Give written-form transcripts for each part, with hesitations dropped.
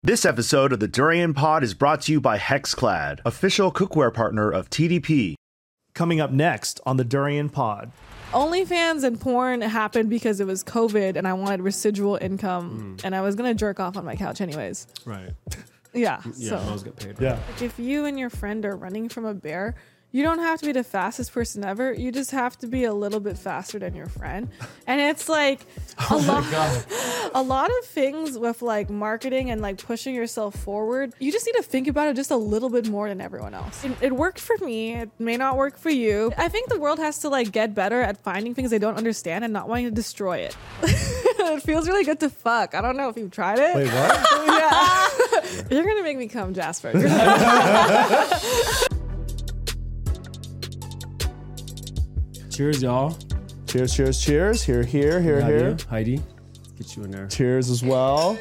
This episode of the Durian Pod is brought to you by Hexclad, official cookware partner of TDP. Coming up next on the Durian Pod. OnlyFans and porn happened because it was COVID and I wanted residual income and I was going to jerk off on my couch anyways. Right. Yeah. Yeah, So those get paid. Right? Yeah. like, if you and your friend are running from a bear, you don't have to be the fastest person ever. You just have to be a little bit faster than your friend. And it's like a lot of things with like marketing and like pushing yourself forward. You just need to think about it just a little bit more than everyone else. It worked for me. It may not work for you. I think the world has to like get better at finding things they don't understand and not wanting to destroy it. It feels really good to fuck. I don't know if you've tried it. Wait, what? Yeah. You're going to make me come, Jasper. Cheers, y'all. Cheers, cheers, cheers. Here, here, here, Love here. you. Heidi, get you in there. Cheers as well.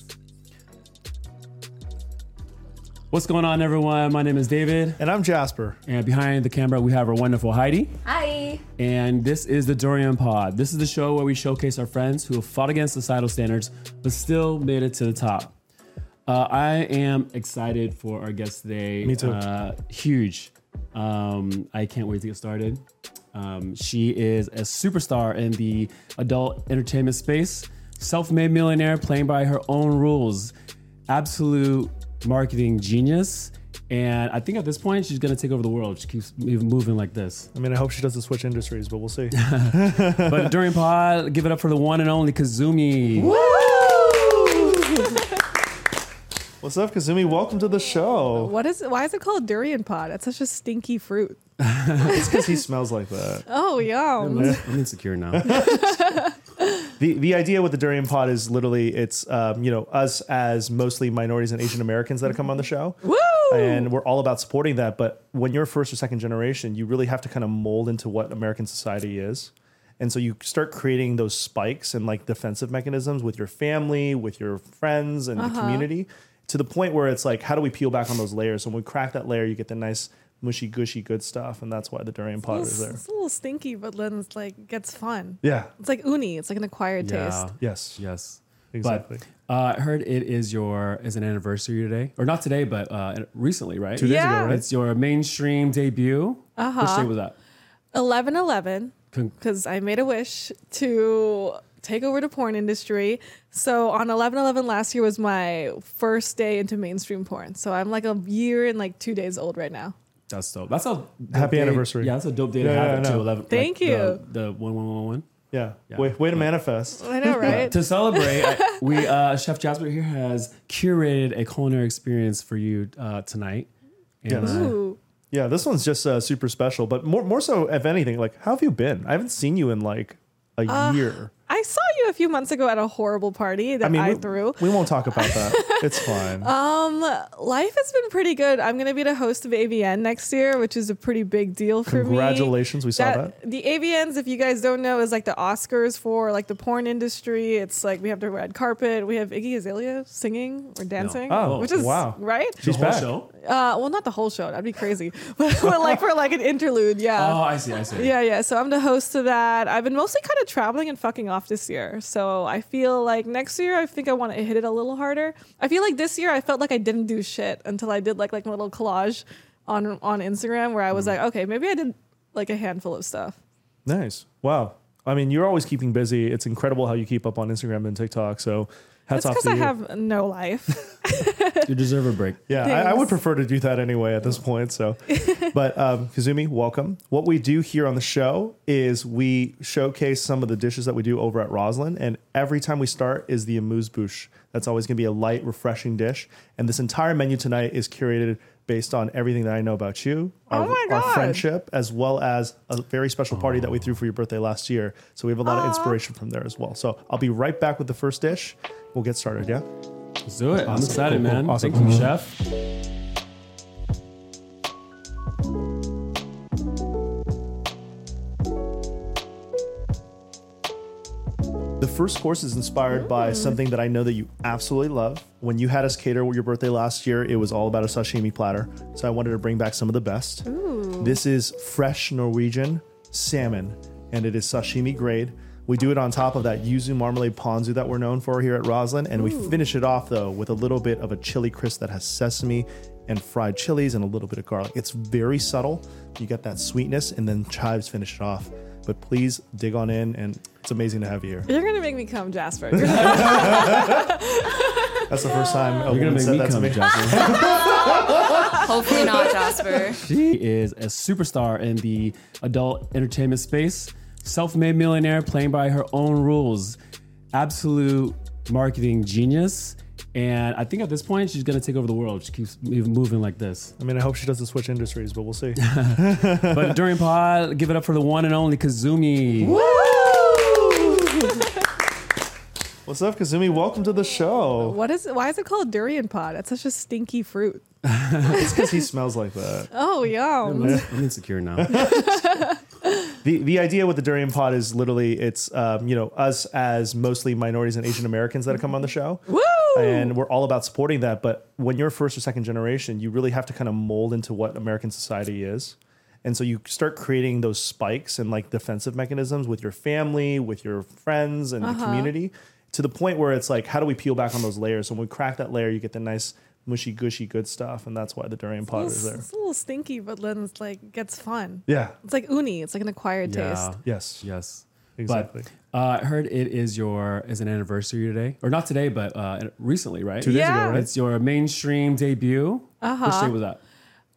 What's going on, everyone? My name is David, And I'm Jasper. and behind the camera we have our wonderful Heidi. Hi. And this is the Durian Pod. This is the show where we showcase our friends who have fought against societal standards but still made it to the top. I am excited for our guest today. Me too. Huge. I can't wait to get started. She is a superstar in the adult entertainment space, self-made millionaire playing by her own rules, absolute marketing genius. And I think at this point, she's going to take over the world. She keeps moving like this. I mean, I hope she doesn't switch industries, but we'll see. But during pod, give it up for the one and only Kazumi. What's up, Kazumi? Welcome to the show. What is it? Why is it called durian pod? That's such a stinky fruit. It's because he smells like that. Oh, yum. I'm insecure now. The idea with the Durian Pod is literally it's us as mostly minorities and Asian Americans that have come on the show. Woo! And we're all about supporting that. But when you're first or second generation, you really have to kind of mold into what American society is. And so you start creating those spikes and like defensive mechanisms with your family, with your friends and the community, to the point where it's like, how do we peel back on those layers? So when we crack that layer, you get the nice mushy gushy good stuff. And that's why the Durian Pod is there. It's a little stinky, but then it's like it gets fun. Yeah. It's like uni. It's like an acquired taste. Yes. Yes. Exactly. But I heard it is an anniversary today, or not today, but recently, right? 2 days Yeah. ago, right? It's your mainstream debut. Which day was that? 11/11, because I made a wish to take over the porn industry. So on 11/11 last year was my first day into mainstream porn. So I'm like a year and like 2 days old right now. That's dope. That's a dope Happy day. anniversary. Yeah, that's a dope day Yeah, to have yeah, it I to know. 11. Thank you. The 1111. Yeah. Yeah. Way to manifest. I know, right? To celebrate, Chef Jasper here has curated a culinary experience for you tonight. And, Yes. Ooh. Yeah, this one's just super special, but more so, if anything, like, how have you been? I haven't seen you in like a year. I saw you a few months ago at a horrible party that I threw. We won't talk about that. It's fine. Life has been pretty good. I'm going to be the host of AVN next year, which is a pretty big deal for me. Congratulations, we saw that. The AVNs, if you guys don't know, is like the Oscars for like the porn industry. It's like we have the red carpet. We have Iggy Azalea singing or dancing, Oh, which is wow. right. She's the whole back. show? Well, not the whole show. That'd be crazy. but like for like an interlude, yeah. Oh, I see. Yeah. So I'm the host of that. I've been mostly kind of traveling and fucking off this year. So I feel like next year, I think I want to hit it a little harder. I feel like this year, I felt like I didn't do shit until I did like a little collage on Instagram where I was like, okay, maybe I did like a handful of stuff. Nice. Wow. I mean, you're always keeping busy. It's incredible how you keep up on Instagram and TikTok. So hats That's off because to I you. have no life. You deserve a break. Yeah, I would prefer to do that anyway at this point. So, but Kazumi, welcome. What we do here on the show is we showcase some of the dishes that we do over at Roslyn, and every time we start is the amuse-bouche. That's always going to be a light, refreshing dish. And this entire menu tonight is curated based on everything that I know about you, Oh my our God. friendship, as well as a very special party that we threw for your birthday last year. So we have a lot of inspiration from there as well. So I'll be right back with the first dish. We'll get started, yeah? Let's do it. I'm excited, Cool, cool. man. Awesome. Thank you, Chef. The first course is inspired by something that I know that you absolutely love. When you had us cater your birthday last year, it was all about a sashimi platter. So I wanted to bring back some of the best. This is fresh Norwegian salmon, and it is sashimi grade We do it on top of that yuzu marmalade ponzu that we're known for here at Roslyn. And we finish it off, though, with a little bit of a chili crisp that has sesame and fried chilies and a little bit of garlic. It's very subtle. You get that sweetness, and then chives finish it off. But please dig on in, and it's amazing to have you here. You're going to make me come, Jasper. That's the first time a You're woman gonna said make that me to me. come, Jasper. Hopefully not, Jasper. She is a superstar in the adult entertainment space, self-made millionaire playing by her own rules, absolute marketing genius. And I think at this point, she's going to take over the world. She keeps moving like this. I mean, I hope she doesn't switch industries, but we'll see. But during pod, give it up for the one and only Kazumi. What's up, Kazumi? Welcome to the show. What is it? Why is it called durian pod? It's such a stinky fruit. It's because he smells like that. Oh, yum. I'm insecure now. The idea with the durian pod is literally it's us as mostly minorities and Asian Americans that have come on the show. Woo! And we're all about supporting that. But when you're first or second generation, you really have to kind of mold into what American society is. And so you start creating those spikes and like defensive mechanisms with your family, with your friends and the community, to the point where it's like, how do we peel back on those layers? So when we crack that layer, you get the nice mushy gushy good stuff. And that's why the durian pod is there. It's a little stinky, but then it's like gets fun. Yeah. It's like uni. It's like an acquired taste. Yes. Yes. Exactly. But I heard it is an anniversary today, or not today, but recently, right? 2 days Yeah. ago, right? It's your mainstream debut. Which day was that?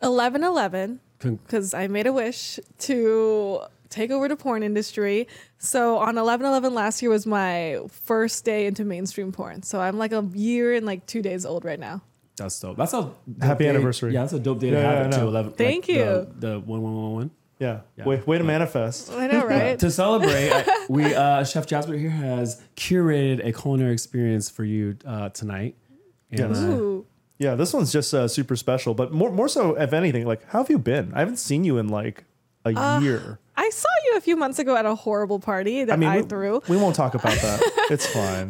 11/11, because I made a wish to take over the porn industry. So on 11/11 last year was my first day into mainstream porn. So I'm like a year and like 2 days old right now. That's dope. That's a dope Happy day. anniversary. Yeah, that's a dope day to Yeah, have I it too. know. 11. Thank you. The 1111. Yeah. Yeah. Way to manifest. I know, right? To celebrate, Chef Jasper here has curated a culinary experience for you tonight. And, Yes. Ooh. Yeah, this one's just super special. But more so, if anything, like, how have you been? I haven't seen you in like a year. I saw you a few months ago at a horrible party that I threw. We won't talk about that. It's fine.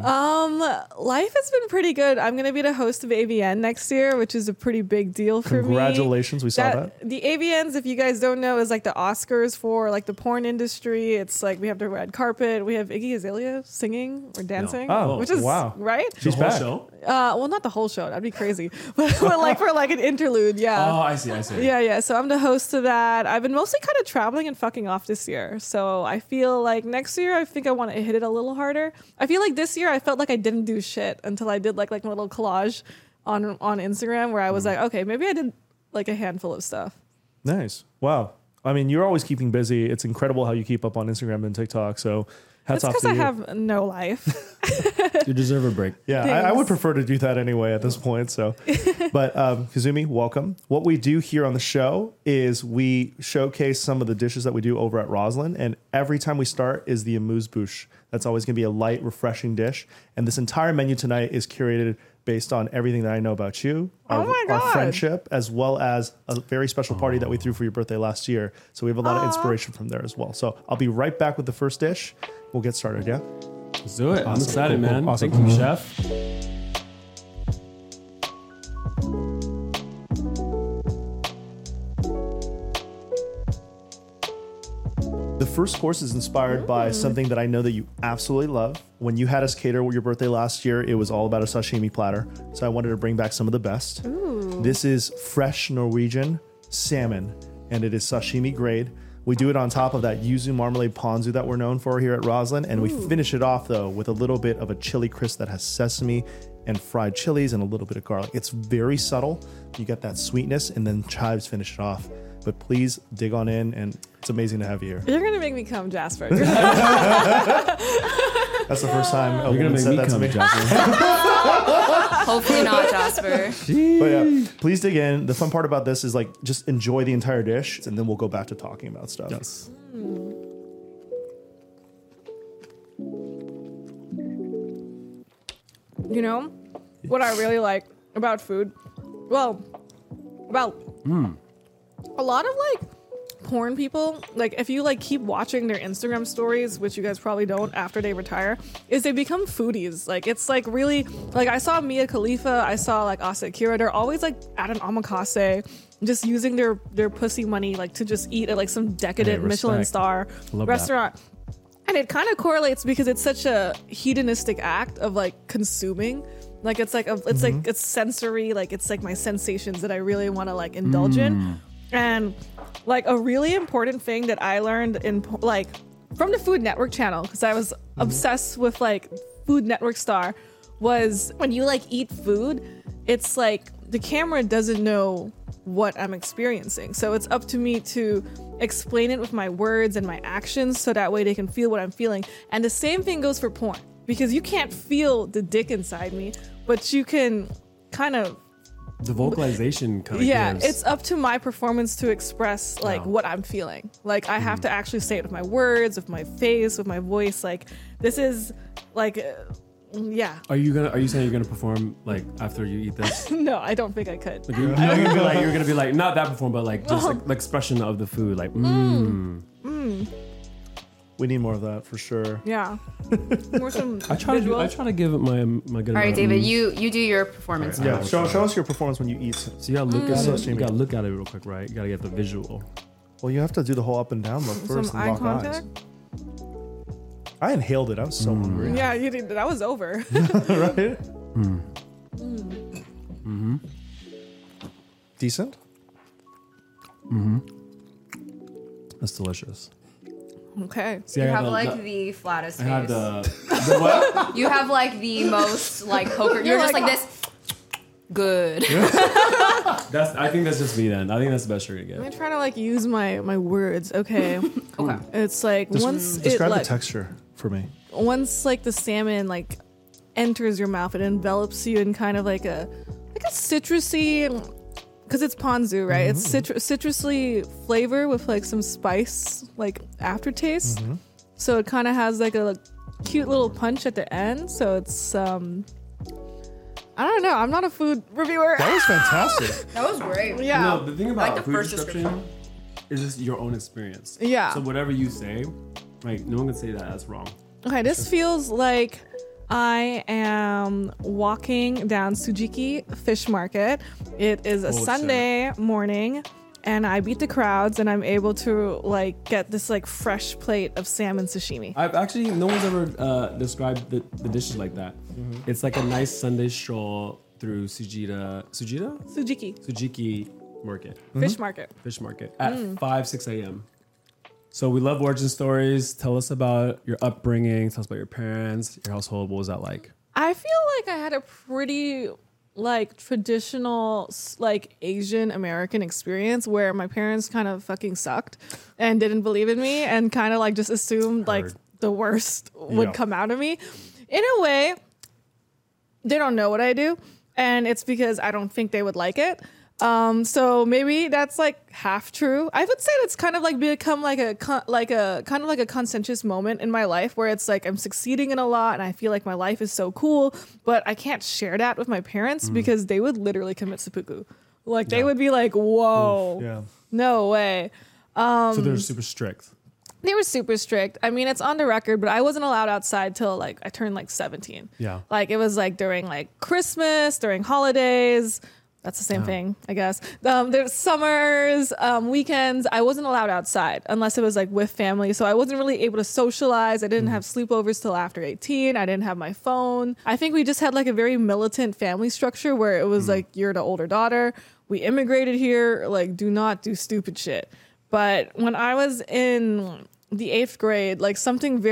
Life has been pretty good. I'm going to be the host of AVN next year, which is a pretty big deal for me. Congratulations, we saw that. The AVNs, if you guys don't know, is like the Oscars for like the porn industry. It's like we have the red carpet. We have Iggy Azalea singing or dancing, Oh, which is wow. right. She's the whole back. show? Well, not the whole show. That'd be crazy. But like for like an interlude, yeah. Oh, I see. Yeah. So I'm the host of that. I've been mostly kind of traveling and fucking off this year. So I feel like next year, I think I want to hit it a little harder. I feel like this year, I felt like I didn't do shit until I did like a little collage on Instagram where I was like, okay, maybe I did like a handful of stuff. Nice. Wow. I mean, you're always keeping busy. It's incredible how you keep up on Instagram and TikTok. So hats That's off to because you. I have no life. You deserve a break. Yeah, I would prefer to do that anyway at this point. So, but Kazumi, welcome. What we do here on the show is we showcase some of the dishes that we do over at Roslyn, and every time we start is the amuse-bouche. That's always going to be a light, refreshing dish. And this entire menu tonight is curated based on everything that I know about you, Oh my our God. friendship, as well as a very special party that we threw for your birthday last year. So we have a lot of inspiration from there as well. So I'll be right back with the first dish. We'll get started. Yeah. Let's do it. I'm Awesome. excited, Cool, cool. man. Awesome. Thank you, Chef. The first course is inspired by something that I know that you absolutely love. When you had us cater your birthday last year, it was all about a sashimi platter. So I wanted to bring back some of the best. This is fresh Norwegian salmon, and it is sashimi grade. We do it on top of that yuzu marmalade ponzu that we're known for here at Roslyn. And we finish it off, though, with a little bit of a chili crisp that has sesame and fried chilies and a little bit of garlic. It's very subtle. You get that sweetness, and then chives finish it off. But please dig on in, and it's amazing to have you here. You're going to make me come, Jasper. That's the first time a You're woman gonna said make that me to come, me. Jasper. Hopefully not, Jasper. But yeah, please dig in. The fun part about this is like just enjoy the entire dish, and then we'll go back to talking about stuff. Yes. You know what I really like about food? Well, a lot of like porn people, like if you like keep watching their Instagram stories, which you guys probably don't after they retire, is they become foodies. Like it's like really like I saw Mia Khalifa, I saw like Asa Akira, they're always like at an omakase, just using their pussy money like to just eat at like some decadent Hey, Michelin respect. star Love that. restaurant. And it kind of correlates because it's such a hedonistic act of like consuming. Like it's like like it's sensory, like it's like my sensations that I really want to like indulge in. And like a really important thing that I learned in like from the Food Network channel, because I was obsessed with like Food Network Star, was when you like eat food, it's like the camera doesn't know what I'm experiencing. So it's up to me to explain it with my words and my actions so that way they can feel what I'm feeling. And the same thing goes for porn, because you can't feel the dick inside me, but you can kind of The vocalization kind of gives. it's up to my performance to express like what I'm feeling. Like I have to actually say it with my words, with my face, with my voice. Like this is like Are you saying you're gonna perform like after you eat this? No, I don't think I could. Like, you're gonna be like not that perform, but like just like the expression of the food, like We need more of that for sure. Yeah. More some I try visuals. to give it my good. All right, amount. David, you do your performance All right, now. Yeah, show us your performance when you eat. So you gotta look at it. Streaming. You gotta look at it real quick, right? You gotta get the visual. Well, you have to do the whole up and down look first Some and eye lock contact. eyes. I inhaled it. I was so hungry. Yeah, you did. That was over. Right? Decent? That's delicious. Okay. See, You I have the- like the flattest I have face. the what? You have like the most like poker. You're just like this. Good. I think that's just me then. I think that's the best you're gonna I'm get. gonna try to like use my words. Okay. Okay. It's like once Describe it the like, texture for me. once like the salmon like enters your mouth, it envelops you in kind of like a citrusy, because it's ponzu, right? It's citrusy flavor with like some spice like aftertaste. So it kind of has like a cute little punch at the end. So it's I don't know. I'm not a food reviewer. That was fantastic. That was great. Yeah. No, the thing about Like the food first description is just your own experience. Yeah. So whatever you say, like no one can say that that's wrong. Okay, this feels like I am walking down Tsujiki Fish Market. It is a Oh, Sunday morning, and I beat the crowds, and I'm able to like get this like fresh plate of salmon sashimi. I've actually no one's ever described the dishes like that. It's like a nice Sunday stroll through Tsujiki Market, Fish Market. fish market at 5-6 a.m. So we love origin stories. Tell us about your upbringing. Tell us about your parents, your household. What was that like? I feel like I had a pretty like traditional like Asian American experience where my parents kind of fucking sucked and didn't believe in me and kind of like just assumed like the worst would Yeah. come out of me. In a way, they don't know what I do, and it's because I don't think they would like it. So maybe that's like half true. I would say it's kind of like become like a kind of like a conscientious moment in my life where it's like I'm succeeding in a lot and I feel like my life is so cool, but I can't share that with my parents because they would literally commit seppuku. Like they would be like, "Whoa, Yeah. no way." So they're super strict. They were super strict. I mean, it's on the record, but I wasn't allowed outside till like I turned like 17. Yeah. Like it was like during like Christmas, during holidays. That's the same thing, I guess. There's summers, weekends. I wasn't allowed outside unless it was like with family. So I wasn't really able to socialize. I didn't have sleepovers till after 18. I didn't have my phone. I think we just had like a very militant family structure where it was like, you're the older daughter. We immigrated here. Like, do not do stupid shit. But when I was in the 8th grade, like something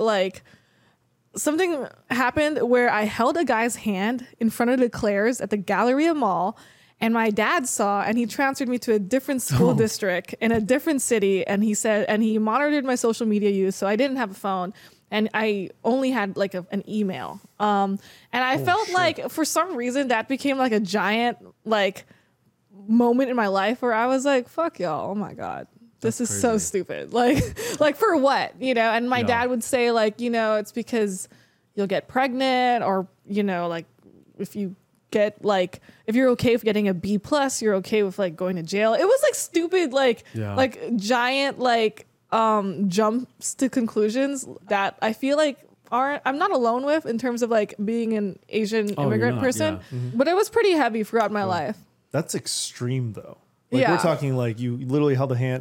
happened where I held a guy's hand in front of the Claire's at the Galleria Mall, and my dad saw, and he transferred me to a different school district in a different city, and he monitored my social media use, so I didn't have a phone, and I only had like an email. And I felt like for some reason that became like a giant like moment in my life where I was like, fuck y'all, oh my God. This is so stupid. Like for what, you know? And my dad would say like, you know, it's because you'll get pregnant, or, you know, like if you get like, if you're okay with getting a B+, you're okay with like going to jail. It was like stupid, like giant, like jumps to conclusions that I feel like I'm not alone with in terms of like being an Asian immigrant person, but it was pretty heavy throughout my life. That's extreme though. Like Yeah. we're talking like you literally held a hand.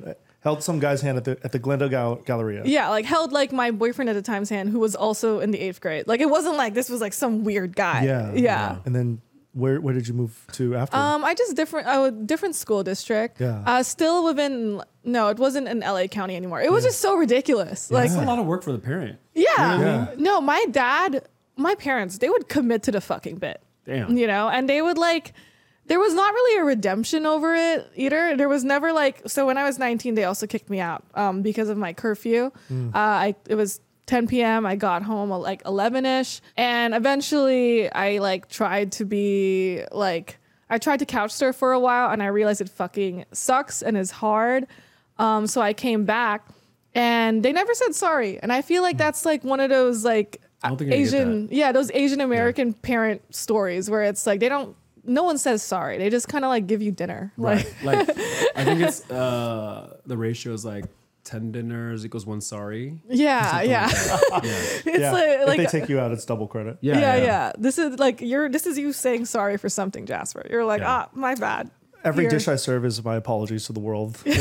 Held some guy's hand at the Glendale Galleria. Yeah, like held like my boyfriend at the time's hand, who was also in the 8th grade. Like it wasn't like this was like some weird guy. Yeah. And then where did you move to after? I just different school district. Yeah. Still within. No, it wasn't in LA County anymore. It was just so ridiculous. Like That's a lot of work for the parent. yeah. No, my parents, they would commit to the fucking bit. Damn. You know, and they would like. There was not really a redemption over it either. There was never like, so when I was 19, they also kicked me out because of my curfew. It was 10 p.m. I got home at like 11ish. And eventually I like tried to couch surf for a while and I realized it fucking sucks and is hard. So I came back and they never said sorry. And I feel like that's like one of those like I don't think I get that. those Asian American parent stories where it's like no one says sorry. They just kind of like give you dinner. Right. Like I think it's the ratio is like 10 dinners equals 1 sorry. Yeah. If they take you out, it's double credit. Yeah. This is you saying sorry for something, Jasper. You're like, my bad. Every Here. dish I serve is my apologies to the world. But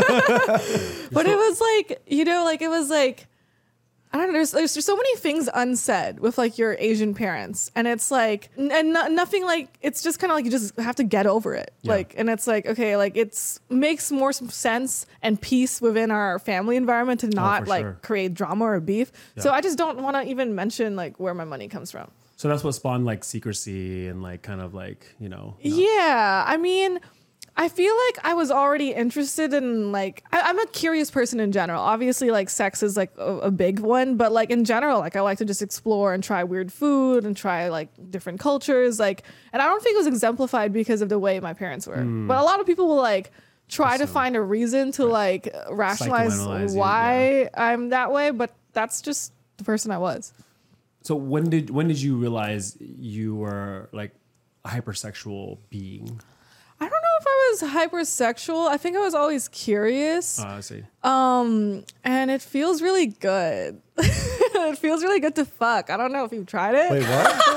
it was like, it was like, I don't know. There's so many things unsaid with like your Asian parents, and it's like, nothing like. It's just kind of like you just have to get over it. Yeah. Like, and it's like okay, like makes more sense and peace within our family environment to not for like sure. create drama or beef. So I just don't want to even mention like where my money comes from. So that's what spawned like secrecy and like kind of like, Yeah, I mean, I feel like I was already interested in like I'm a curious person in general. Obviously, like sex is like a big one, but like in general, like I like to just explore and try weird food and try like different cultures. Like, and I don't think it was exemplified because of the way my parents were. But a lot of people will like try to find a reason to like rationalize Psychoanalyze you, why I'm that way. But that's just the person I was. So when did you realize you were like a hypersexual being? I don't know if I was hypersexual. I think I was always curious. I see. And it feels really good. It feels really good to fuck. I don't know if you've tried it. Wait, what?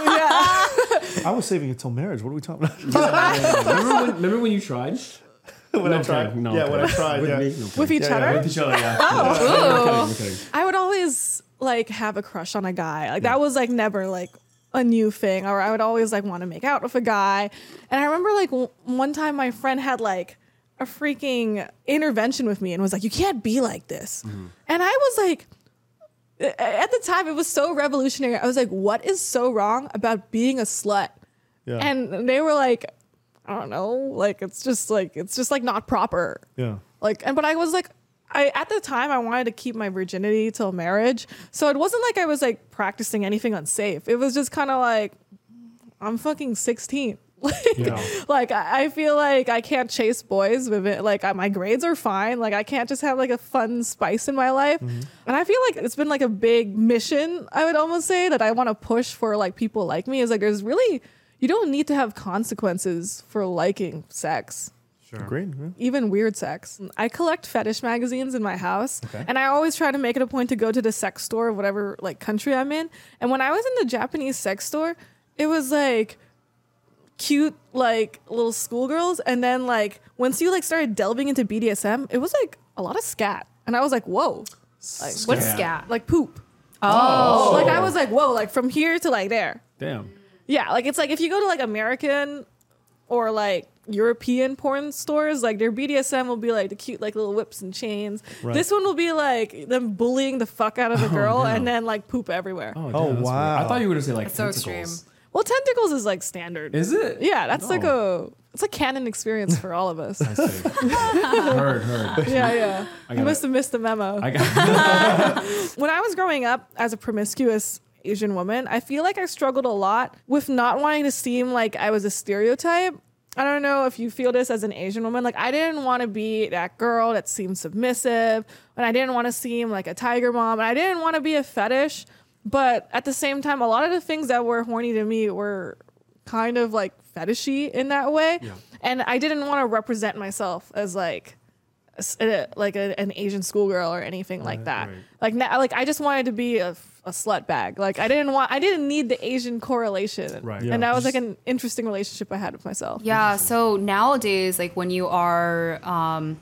Yeah. I was saving it till marriage. What are we talking about? remember when you tried? When I I'm tried. kidding. No, Yeah, I'm when I kidding. tried. With Yeah. me? No, I'm With kidding. each other? With each other, yeah. Ooh. I'm kidding. I would always like have a crush on a guy. Like that was like never like a new thing. Or I would always like want to make out with a guy. And I remember like one time my friend had like a freaking intervention with me and was like, you can't be like this. And I was like, at the time it was so revolutionary. I was like, what is so wrong about being a slut? Yeah. And they were like, I don't know, like it's just like not proper. Yeah. Like, but I was like, at the time I wanted to keep my virginity till marriage. So it wasn't like I was like practicing anything unsafe. It was just kind of like, I'm fucking 16. Like I feel like I can't chase boys with it. Like my grades are fine. Like I can't just have like a fun spice in my life. And I feel like it's been like a big mission, I would almost say, that I want to push for like people like me, is like you don't need to have consequences for liking sex. Great. Yeah. Even weird sex. I collect fetish magazines in my house, and I always try to make it a point to go to the sex store of whatever like country I'm in. And when I was in the Japanese sex store, it was like cute like little schoolgirls, and then like once you like started delving into BDSM, it was like a lot of scat, and I was like, whoa, like What's scat? like poop. Oh. Like I was like, whoa, like from here to like there. Damn. Yeah, like it's like if you go to like American or like European porn stores, like their BDSM will be like the cute like little whips and chains. Right. This one will be like them bullying the fuck out of the girl damn. and then like poop everywhere. Oh, Oh, damn, that's wow. weird. I thought you were gonna say like That's so tentacles. extreme. Well, tentacles is like standard. Is it? Yeah, that's like Oh. it's a canon experience for all of us. I see. heard. Yeah. I You got must have missed the memo. I got When I was growing up as a promiscuous Asian woman, I feel like I struggled a lot with not wanting to seem like I was a stereotype. I don't know if you feel this as an Asian woman. Like, I didn't want to be that girl that seemed submissive, and I didn't want to seem like a tiger mom, and I didn't want to be a fetish. But at the same time, a lot of the things that were horny to me were kind of like fetishy in that way. Yeah. And I didn't want to represent myself as like an Asian schoolgirl or anything like that. right. Like I just wanted to be a slut bag. Like I didn't need the Asian correlation. Right. Yeah. And that was like an interesting relationship I had with myself. Yeah. So nowadays, like when you are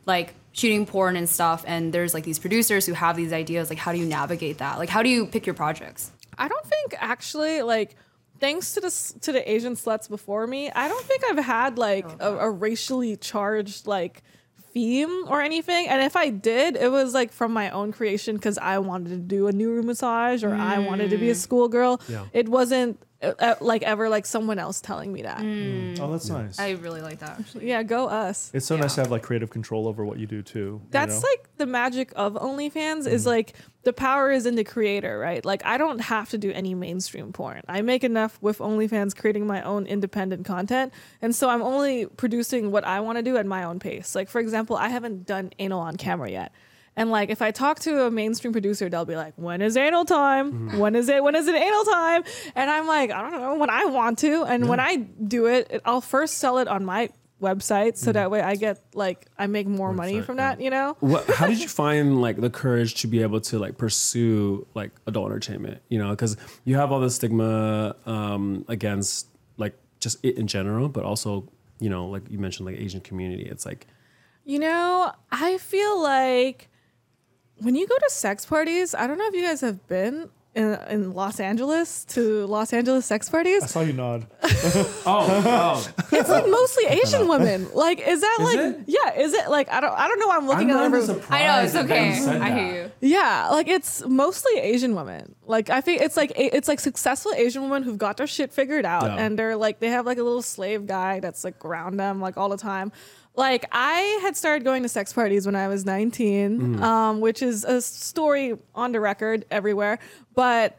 like shooting porn and stuff, and there's like these producers who have these ideas, like how do you navigate that? Like how do you pick your projects? I don't think actually like thanks to the Asian sluts before me, I don't think I've had like a racially charged like theme or anything. And if I did, it was like from my own creation because I wanted to do a new room massage or I wanted to be a schoolgirl. Yeah. It wasn't like ever like someone else telling me that. Oh, that's nice. I really like that. Yeah, go us. It's so nice to have like creative control over what you do too. That's you know? like the magic of OnlyFans is like the power is in the creator, right? Like I don't have to do any mainstream porn. I make enough with OnlyFans creating my own independent content. And so I'm only producing what I want to do at my own pace. Like for example, I haven't done anal on camera yet. And like if I talk to a mainstream producer, they'll be like, when is anal time? When is it anal time? And I'm like, I don't know, when I want to. And when I do it, I'll first sell it on my website so that way I get like I make more money from that, you know? How did you find like the courage to be able to like pursue like adult entertainment? You know, because you have all the stigma against like just it in general, but also, you know, like you mentioned, like Asian community. It's like, You know, I feel like when you go to sex parties, I don't know if you guys have been in Los Angeles to Los Angeles sex I parties. saw you nod. It's like mostly Asian women. Like, is that like, it? yeah, is it like, I don't know why I'm looking at everyone. I know, it's okay. I hear you. Yeah, like it's mostly Asian women. Like I think it's like successful Asian women who've got their shit figured out, Yeah. and they're like they have like a little slave guy that's like around them like all the time. Like I had started going to sex parties when I was 19, which is a story on the record everywhere. But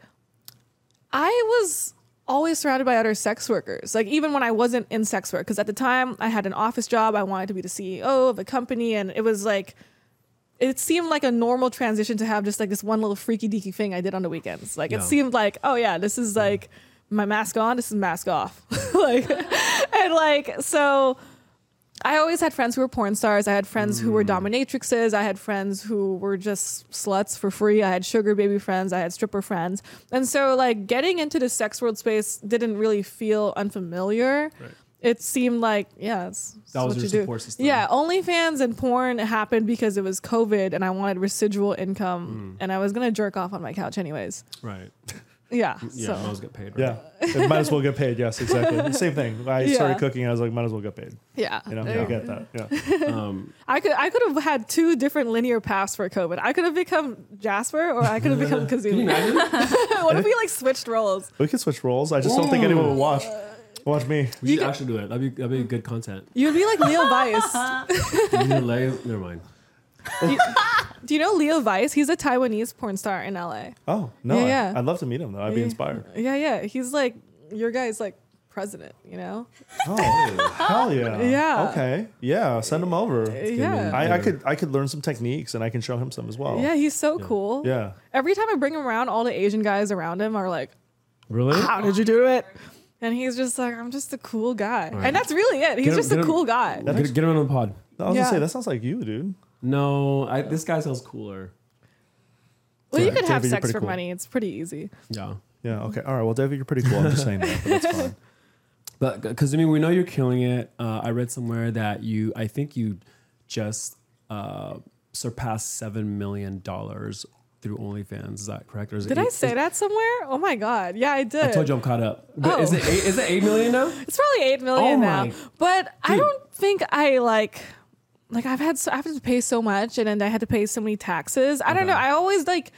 I was always surrounded by other sex workers. Like even when I wasn't in sex work, because at the time I had an office job, I wanted to be the CEO of a company, and it was like. It seemed like a normal transition to have just like this one little freaky deaky thing I did on the weekends. Like it Yeah. seemed like, oh yeah, this is like my mask on, this is mask off. Like, and like, so I always had friends who were porn stars. I had friends who were dominatrixes. I had friends who were just sluts for free. I had sugar baby friends. I had stripper friends. And so like getting into the sex world space didn't really feel unfamiliar. Right. It seemed like, yeah, it's That was what your you do. support system. Yeah, OnlyFans and porn happened because it was COVID and I wanted residual income and I was going to jerk off on my couch anyways. right. Yeah. Yeah, so. I always get paid. Right? Yeah, it might as well get paid. Yes, exactly. Same thing. I Yeah. started cooking. I was like, might as well get paid. Yeah. You know, There I you get go. that. Yeah. I could have had two different linear paths for COVID. I could have become Jasper or I could have become Can you Kazumi. imagine? What if we like switched roles? We could switch roles. I just don't think anyone would watch. Watch me. We should actually do it. That'd be good content. You'd be like Leo Weiss. Never mind. Do you know Leo Weiss? He's a Taiwanese porn star in LA. Oh no, Yeah, yeah. I'd love to meet him though. I'd be inspired. Yeah. He's like your guy's like president, you know? Oh hell yeah. Yeah. Okay. Yeah. Send him over. Yeah. I could learn some techniques and I can show him some as well. Yeah, he's so cool. Yeah. Every time I bring him around, all the Asian guys around him are like, Really? how did you do it? And he's just like, I'm just a cool guy. And that's really it. He's Get him- just get a him- cool guy. Get him on the pod. I was Yeah. gonna say that sounds like you, dude. No, this guy sounds cooler. Well, you David, could have you're sex pretty for cool. money. It's pretty easy. Yeah. Yeah. Okay. All right. Well, David, you're pretty cool. I'm just saying that, but that's fine. But because I mean, we know you're killing it. I read somewhere that I think you just surpassed $7 million through OnlyFans. Is that correct? Or is Did I say that somewhere? Oh my God. Yeah, I did. I told you I'm caught up. But Oh. is it 8 million now? It's probably 8 million Oh now. my- But I Dude. don't think I like I've had I have to pay so much and then I had to pay so many taxes. I don't know. I always like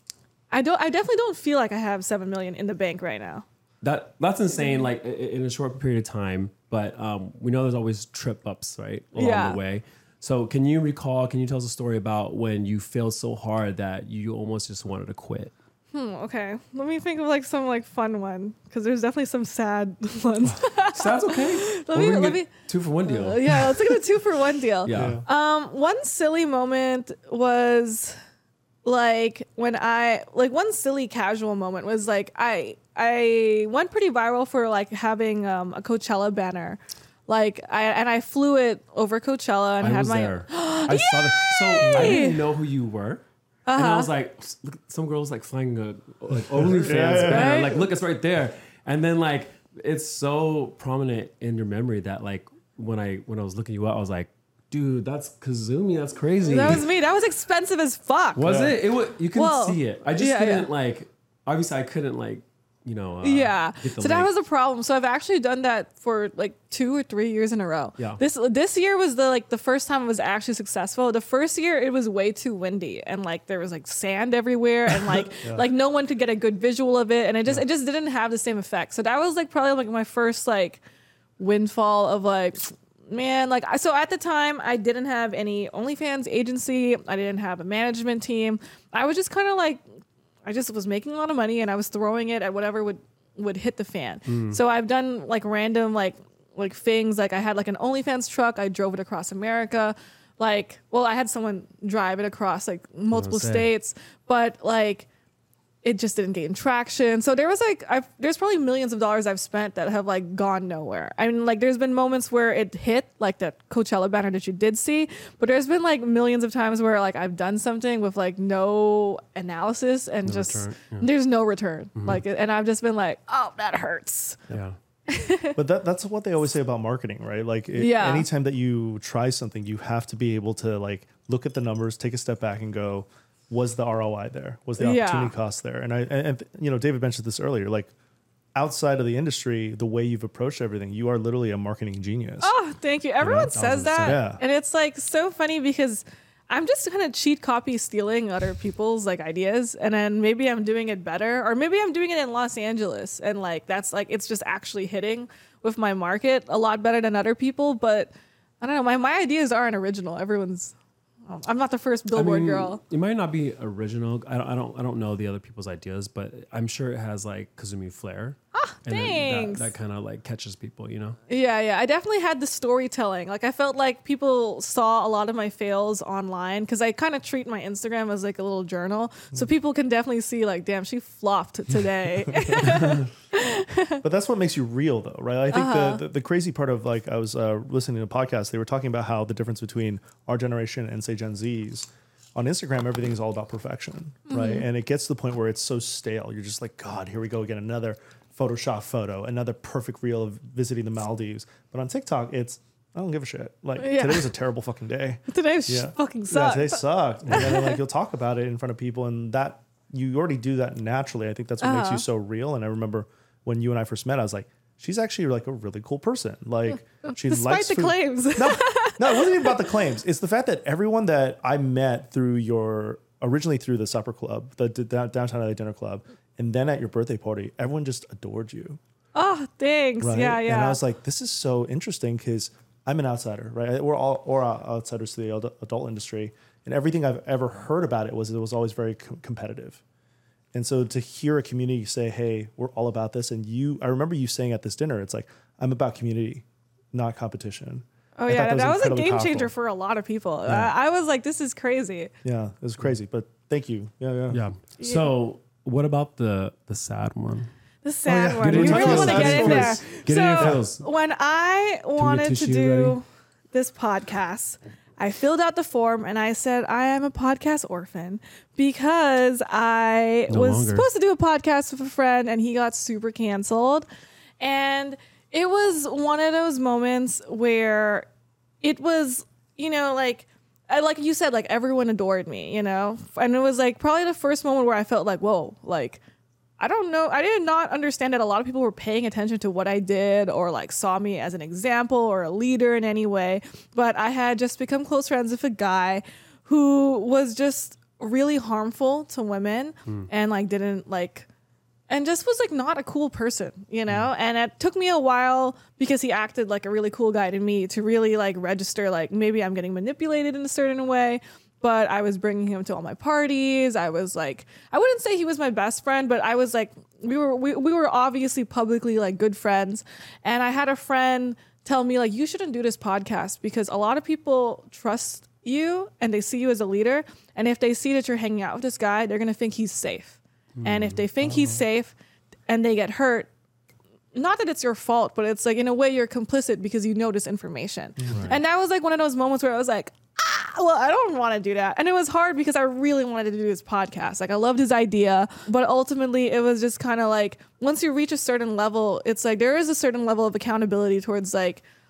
I definitely don't feel like I have 7 million in the bank right now. That's insane. Like in a short period of time. But we know there's always trip ups, right, along Yeah. the way. So can you tell us a story about when you failed so hard that you almost just wanted to quit? Okay. Let me think of like some like fun one because there's definitely some sad ones. So that's okay. Let We can me- get 2 for 1 deal. Yeah, let's look at a 2-for-1 deal. Yeah. One silly moment was like when one silly casual moment was like I went pretty viral for like having a Coachella banner. Like I flew it over Coachella and I had was my there. I saw that. So I didn't know who you were. And I was like, look, some girls like flying a like OnlyFans banner. Right? Like, look, it's right there. And then it's so prominent in your memory that like when I was looking you up, I was like, dude, that's Kazumi. That's crazy. That was me. That was expensive as fuck. Was it? It was. You couldn't Well, see it. I just yeah, couldn't yeah. like. Obviously, I couldn't like. Yeah. get the So that link. was the problem. So I've actually done that for like 2 or 3 years in a row. Yeah. This year was the first time it was actually successful. The first year it was way too windy and like there was like sand everywhere and like like no one could get a good visual of it and it just didn't have the same effect. So that was like probably like my first like windfall of like, man, like so at the time I didn't have any OnlyFans agency. I didn't have a management team. I was just kind of like, I just was making a lot of money and I was throwing it at whatever would hit the fan. So I've done like random like things. Like I had like an OnlyFans truck. I drove it across America. Like, well, I had someone drive it across like multiple states, but like it just didn't gain traction. So there was like, there's probably millions of dollars I've spent that have like gone nowhere. I mean, like there's been moments where it hit, like that Coachella banner that you did see, but there's been like millions of times where like I've done something with like no analysis and just return, yeah. there's no return. Like, and I've just been like, oh, that hurts. Yeah. But that's what they always say about marketing, right? Like Yeah. anytime that you try something, you have to be able to like look at the numbers, take a step back and go, was the ROI there? Was the Yeah. opportunity cost there? And you know, David mentioned this earlier, like outside of the industry, the way you've approached everything, you are literally a marketing genius. Oh, thank you. Everyone says that. Yeah. And it's like so funny because I'm just kind of cheat copy stealing other people's like ideas. And then maybe I'm doing it better or maybe I'm doing it in Los Angeles. And like, that's like, it's just actually hitting with my market a lot better than other people. But I don't know. My ideas aren't original. I'm not the first Billboard girl. It might not be original. I don't know the other people's ideas, but I'm sure it has like Kazumi flair. And then Thanks. that kind of like catches people, you know? Yeah. I definitely had the storytelling. Like I felt like people saw a lot of my fails online because I kind of treat my Instagram as like a little journal. So people can definitely see like, damn, she flopped today. But that's what makes you real, though, right? I think the crazy part of like I was listening to a podcast. They were talking about how the difference between our generation and say Gen Z's on Instagram, everything is all about perfection, right? And it gets to the point where it's so stale. You're just like, God, here we go again, another Photoshop photo, another perfect reel of visiting the Maldives. But on TikTok, it's I don't give a shit. Like today was a terrible fucking day. Today fucking sucked. Yeah, today sucked. And then like you'll talk about it in front of people, and that you already do that naturally. I think that's what makes you so real. And I remember when you and I first met, I was like, she's actually like a really cool person. Like she Despite likes the food. claims. No, it wasn't even about the claims. It's the fact that everyone that I met originally through the supper club, the downtown LA dinner club, and then at your birthday party, everyone just adored you. Oh, thanks. Right? Yeah. And I was like, this is so interesting because I'm an outsider, right? We're all outsiders to the adult industry. And everything I've ever heard about it was always very competitive. And so to hear a community say, hey, we're all about this. And I remember you saying at this dinner, it's like, I'm about community, not competition. Oh, I yeah. thought That was a incredibly game changer powerful. for a lot of people. Yeah. I was like, this is crazy. Yeah, it was crazy. But thank you. Yeah. So what about the sad one? The sad yeah. one. Get We into really your want to sad get in there. feels. Get in your feels. When I wanted to tissue do ready? this podcast, I filled out the form and I said I am a podcast orphan because I No was longer. supposed to do a podcast with a friend and he got super canceled. And it was one of those moments where it was, like you said, like everyone adored me, and it was like probably the first moment where I felt like, whoa, like, I don't know. I did not understand that a lot of people were paying attention to what I did or like saw me as an example or a leader in any way. But I had just become close friends with a guy who was just really harmful to women and like didn't like, and just was like not a cool person, And it took me a while because he acted like a really cool guy to me to really like register like maybe I'm getting manipulated in a certain way. But I was bringing him to all my parties. I was like, I wouldn't say he was my best friend, but I was like, we were obviously publicly like good friends. And I had a friend tell me like, you shouldn't do this podcast because a lot of people trust you and they see you as a leader. And if they see that you're hanging out with this guy, they're going to think he's safe. And if they think he's safe and they get hurt, not that it's your fault, but it's like in a way you're complicit because you know this information. Right. And that was like one of those moments where I was like, well, I don't want to do that. And it was hard because I really wanted to do this podcast. Like I loved his idea, but ultimately it was just kind of like, once you reach a certain level, it's like there is a certain level of accountability towards like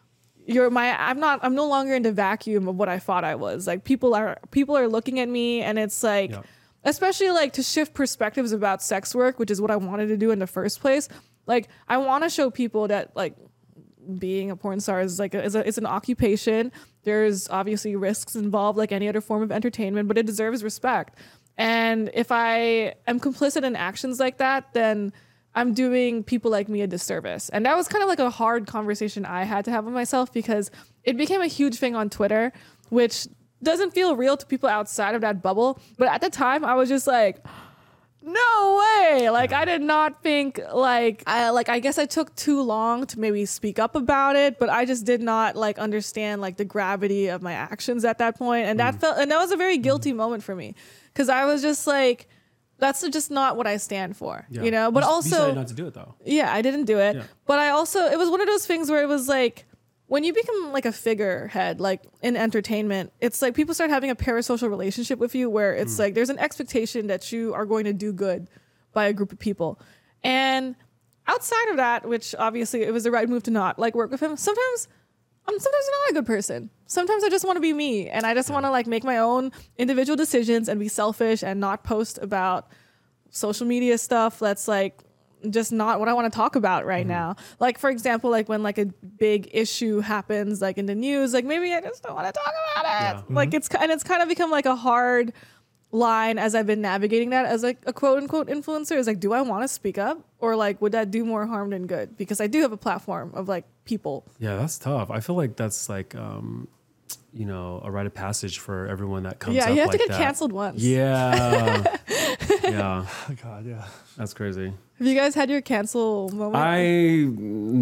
I'm no longer in the vacuum of what I thought I was. Like people are looking at me, and it's like, especially like to shift perspectives about sex work, which is what I wanted to do in the first place. Like I want to show people that like being a porn star is like it's an occupation. There's obviously risks involved like any other form of entertainment, but it deserves respect. And if I am complicit in actions like that, then I'm doing people like me a disservice. And that was kind of like a hard conversation I had to have with myself, because it became a huge thing on Twitter, which doesn't feel real to people outside of that bubble. But at the time I was just like, no way. Like I did not think I guess I took too long to maybe speak up about it, but I just did not like understand like the gravity of my actions at that point. And that was a very guilty moment for me, because I was just like, that's just not what I stand for, you know? But also, you decided not to do it though. Yeah, I didn't do it. Yeah. But it was one of those things where it was like, when you become like a figurehead, like in entertainment, it's like people start having a parasocial relationship with you, where it's like there's an expectation that you are going to do good by a group of people. And outside of that, which obviously it was the right move to not like work with him, sometimes I'm not a good person. Sometimes I just want to be me, and I just want to like make my own individual decisions and be selfish and not post about social media stuff that's like just not what I want to talk about right now. Like for example, like when like a big issue happens like in the news, like maybe I just don't want to talk about it. Like it's kind of become like a hard line as I've been navigating that as like a quote unquote influencer, is like, do I want to speak up, or like would that do more harm than good? Because I do have a platform of like people. Yeah, that's tough. I feel like that's like you know, a rite of passage for everyone that comes up. Yeah, you have like to get that. canceled once. Yeah. Yeah. Oh God, yeah. That's crazy. Have you guys had your cancel moment? I'm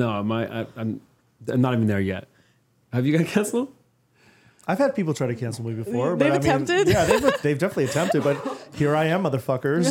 not even there yet. Have you got canceled? I've had people try to cancel me before. They've but attempted? Yeah, they've definitely attempted, but here I am, motherfuckers.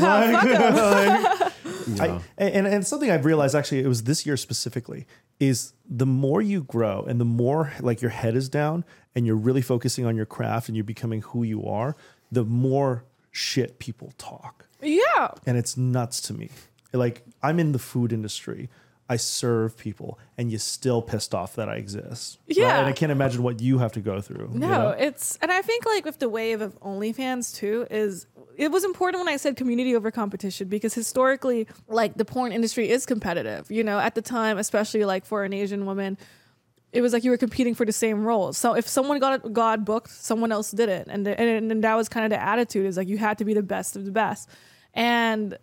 And something I've realized, actually, it was this year specifically, is the more you grow and the more like your head is down and you're really focusing on your craft and you're becoming who you are, the more shit people talk. Yeah. And it's nuts to me. Like, I'm in the food industry. I serve people, and you're still pissed off that I exist. Yeah. Right? And I can't imagine what you have to go through. No, you know? and I think like with the wave of OnlyFans too, it was important when I said community over competition, because historically, like the porn industry is competitive, you know, at the time, especially like for an Asian woman, it was like you were competing for the same roles. So if someone got booked, someone else didn't. And that was kind of the attitude, is like you had to be the best of the best. And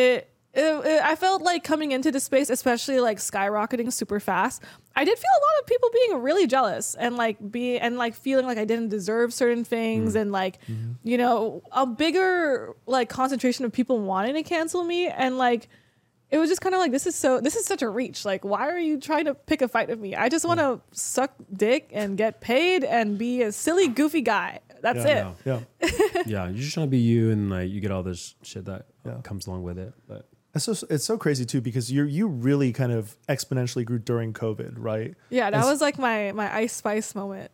I felt like coming into the space, especially like skyrocketing super fast, I did feel a lot of people being really jealous and feeling like I didn't deserve certain things, and like, you know, a bigger like concentration of people wanting to cancel me. And like, it was just kind of like, this is such a reach. Like, why are you trying to pick a fight with me? I just want to suck dick and get paid and be a silly, goofy guy. That's it. Yeah. Yeah, you're just trying to be you, and like you get all this shit that comes along with it. But It's so crazy too, because you really kind of exponentially grew during COVID, right? Yeah, that was like my Ice Spice moment.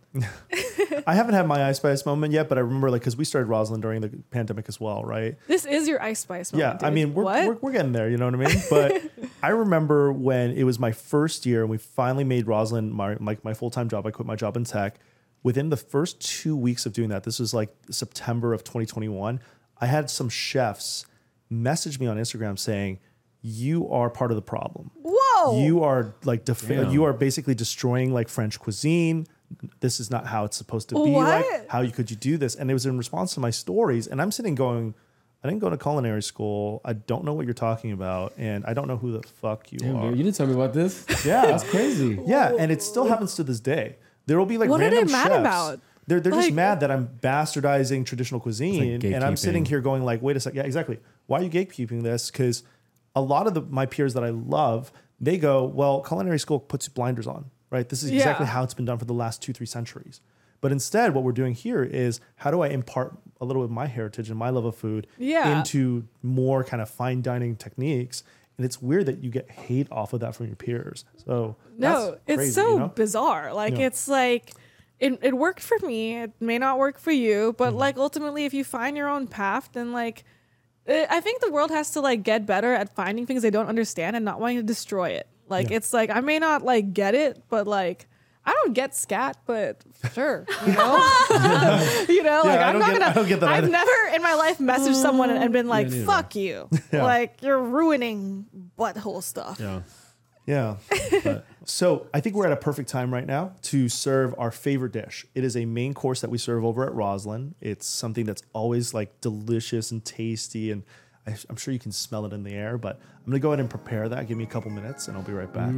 I haven't had my Ice Spice moment yet, but I remember like, because we started Rosalind during the pandemic as well, right? This is your Ice Spice moment. Yeah, dude. I mean we're getting there, you know what I mean? But I remember when it was my first year and we finally made Rosalind my full-time job. I quit my job in tech. Within the first 2 weeks of doing that, this was like September of 2021, I had some chefs message me on Instagram saying, you are part of the problem. Whoa. You are like, you are basically destroying like French cuisine. This is not how it's supposed to be. What? Like, how could you do this? And it was in response to my stories. And I'm sitting going, I didn't go to culinary school. I don't know what you're talking about. And I don't know who the fuck you are. you didn't tell me about this. Yeah. That's crazy. Yeah. And it still happens to this day. There will be like What are random they mad chefs. about? They're just Like- mad that I'm bastardizing traditional cuisine, and I'm sitting gatekeeping. here going like, wait a second, yeah, exactly. Why are you gatekeeping this? Because a lot of my peers that I love, they go, well, culinary school puts blinders on, right? This is exactly how it's been done for the last 2-3 centuries. But instead, what we're doing here is, how do I impart a little bit of my heritage and my love of food into more kind of fine dining techniques? And it's weird that you get hate off of that from your peers. So No, that's it's crazy, so you know? bizarre. Like, Yeah. it's like, it worked for me. It may not work for you, but like ultimately, if you find your own path, then like, I think the world has to like get better at finding things they don't understand and not wanting to destroy it. Like, it's like, I may not like get it, but like, I don't get scat, but sure, you know, you know, like I I'm don't not get- gonna. I don't get that I've either. never in my life messaged someone and been like, neither. "Fuck you," Yeah. like you're ruining butthole stuff. Yeah. Yeah. So I think we're at a perfect time right now to serve our favorite dish. It is a main course that we serve over at Roslyn. It's something that's always like delicious and tasty, and I'm sure you can smell it in the air. But I'm gonna go ahead and prepare that. Give me a couple minutes, and I'll be right back.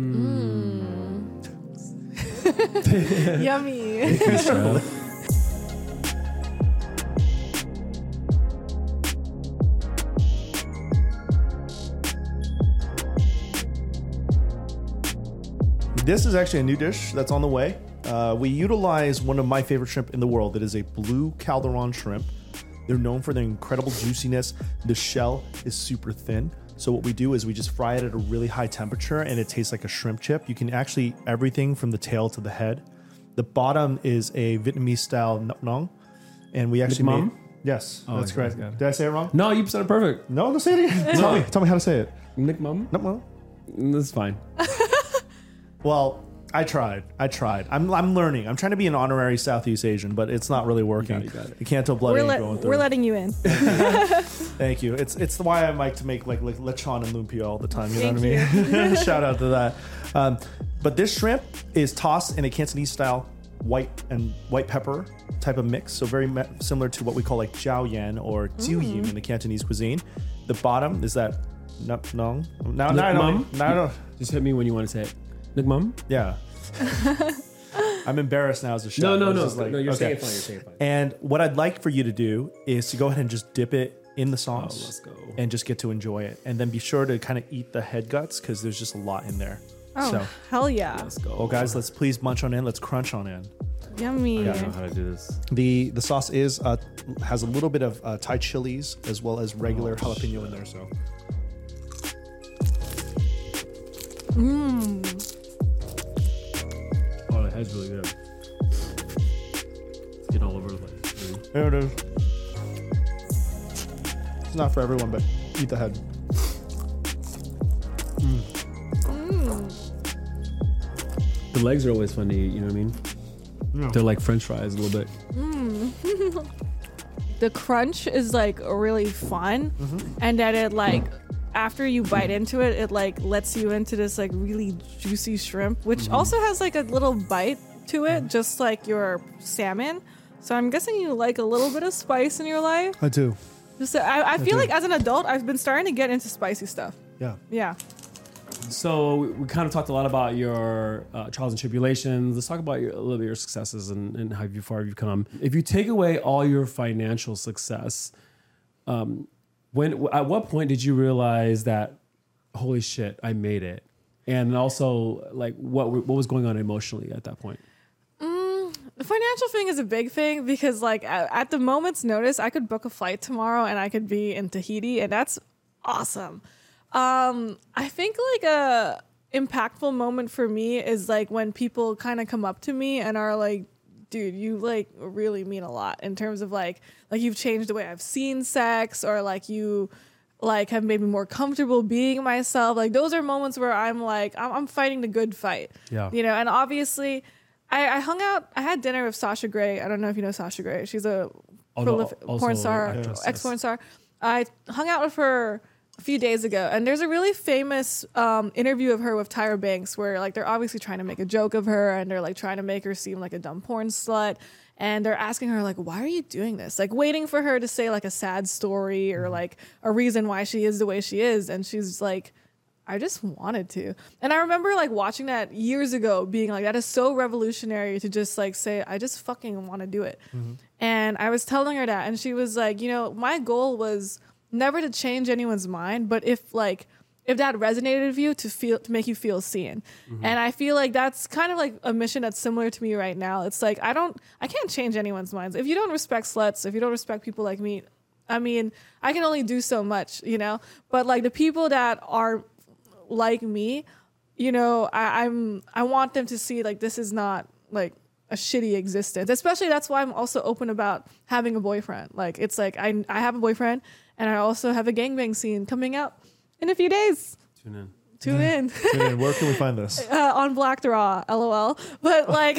Yummy. This is actually a new dish that's on the way. We utilize one of my favorite shrimp in the world. It is a blue Calderon shrimp. They're known for their incredible juiciness. The shell is super thin. So what we do is we just fry it at a really high temperature and it tastes like a shrimp chip. You can actually eat everything from the tail to the head. The bottom is a Vietnamese style nuc nong. And we actually Nuc made... mam? Yes, Oh, that's okay, correct. that's good. Did I say it wrong? No, you said it perfect. No, let's say it again. Tell me how to say it. Nick Mum? Nuc nong. That's fine. Well, I tried. I'm learning. I'm trying to be an honorary Southeast Asian, but it's not really working. You got it. You can't tell blood ain't going through. We're letting you in. Thank you. It's why I like to make like lechon and lumpia all the time. You know what I mean? Shout out to that. But this shrimp is tossed in a Cantonese style white pepper type of mix. So very similar to what we call like jiao yan or jiu yin in the Cantonese cuisine. The bottom is that nuc nong. Now I don't. Just hit me when you want to say it. Nick Mum? Yeah. I'm embarrassed now as a chef. No, It's just like, you're okay. saying it fine. You're saying it fine. And what I'd like for you to do is to go ahead and just dip it in the sauce. let's go. And just get to enjoy it. And then be sure to kind of eat the head guts because there's just a lot in there. Oh, So, hell yeah. Let's go. well, guys, let's please munch on in. Let's crunch on in. Yummy. I don't know how to do this. The sauce is has a little bit of Thai chilies as well as regular jalapeno in there. So Oh, the head's really good. It's getting all over the place. there it is. It's not for everyone, but eat the head. The legs are always fun to eat, you know what I mean? Yeah. They're like French fries a little bit. The crunch is like really fun, and then it like after you bite into it, it like lets you into this like really juicy shrimp, which also has like a little bite to it, just like your salmon. So I'm guessing you like a little bit of spice in your life. I do. Just I feel like as an adult, I've been starting to get into spicy stuff. Yeah. Yeah. So we kind of talked a lot about your trials and tribulations. Let's talk about a little bit of your successes and how far you've come. If you take away all your financial success, at what point did you realize that, holy shit, I made it? And also, like, what was going on emotionally at that point? The financial thing is a big thing because like at the moment's notice, I could book a flight tomorrow and I could be in Tahiti, and that's awesome. I think like a impactful moment for me is like when people kind of come up to me and are like, dude, you like really mean a lot in terms of like you've changed the way I've seen sex, or like you like have made me more comfortable being myself. Like those are moments where I'm like, I'm fighting the good fight. Yeah. You know, and obviously I hung out, I had dinner with Sasha Grey. I don't know if you know Sasha Grey. She's a prolific also porn star, actress, ex-porn star. I hung out with her a few days ago, and there's a really famous interview of her with Tyra Banks where like they're obviously trying to make a joke of her, and they're like trying to make her seem like a dumb porn slut, and they're asking her like, why are you doing this? Like waiting for her to say like a sad story or like a reason why she is the way she is, and she's like, I just wanted to. And I remember like watching that years ago being like, that is so revolutionary to just like say, I just fucking want to do it. And I was telling her that, and she was like, you know, my goal was never to change anyone's mind, but if that resonated with you, to make you feel seen. And I feel like that's kind of like a mission that's similar to me right now. It's like, I can't change anyone's minds. If you don't respect sluts, if you don't respect people like me, I mean, I can only do so much, you know, but like the people that are like me, you know, I want them to see like this is not like a shitty existence. Especially that's why I'm also open about having a boyfriend. Like it's like I have a boyfriend, and I also have a gangbang scene coming out in a few days. Tune in. Tune in. Where can we find this? On Black Draw, LOL. But like,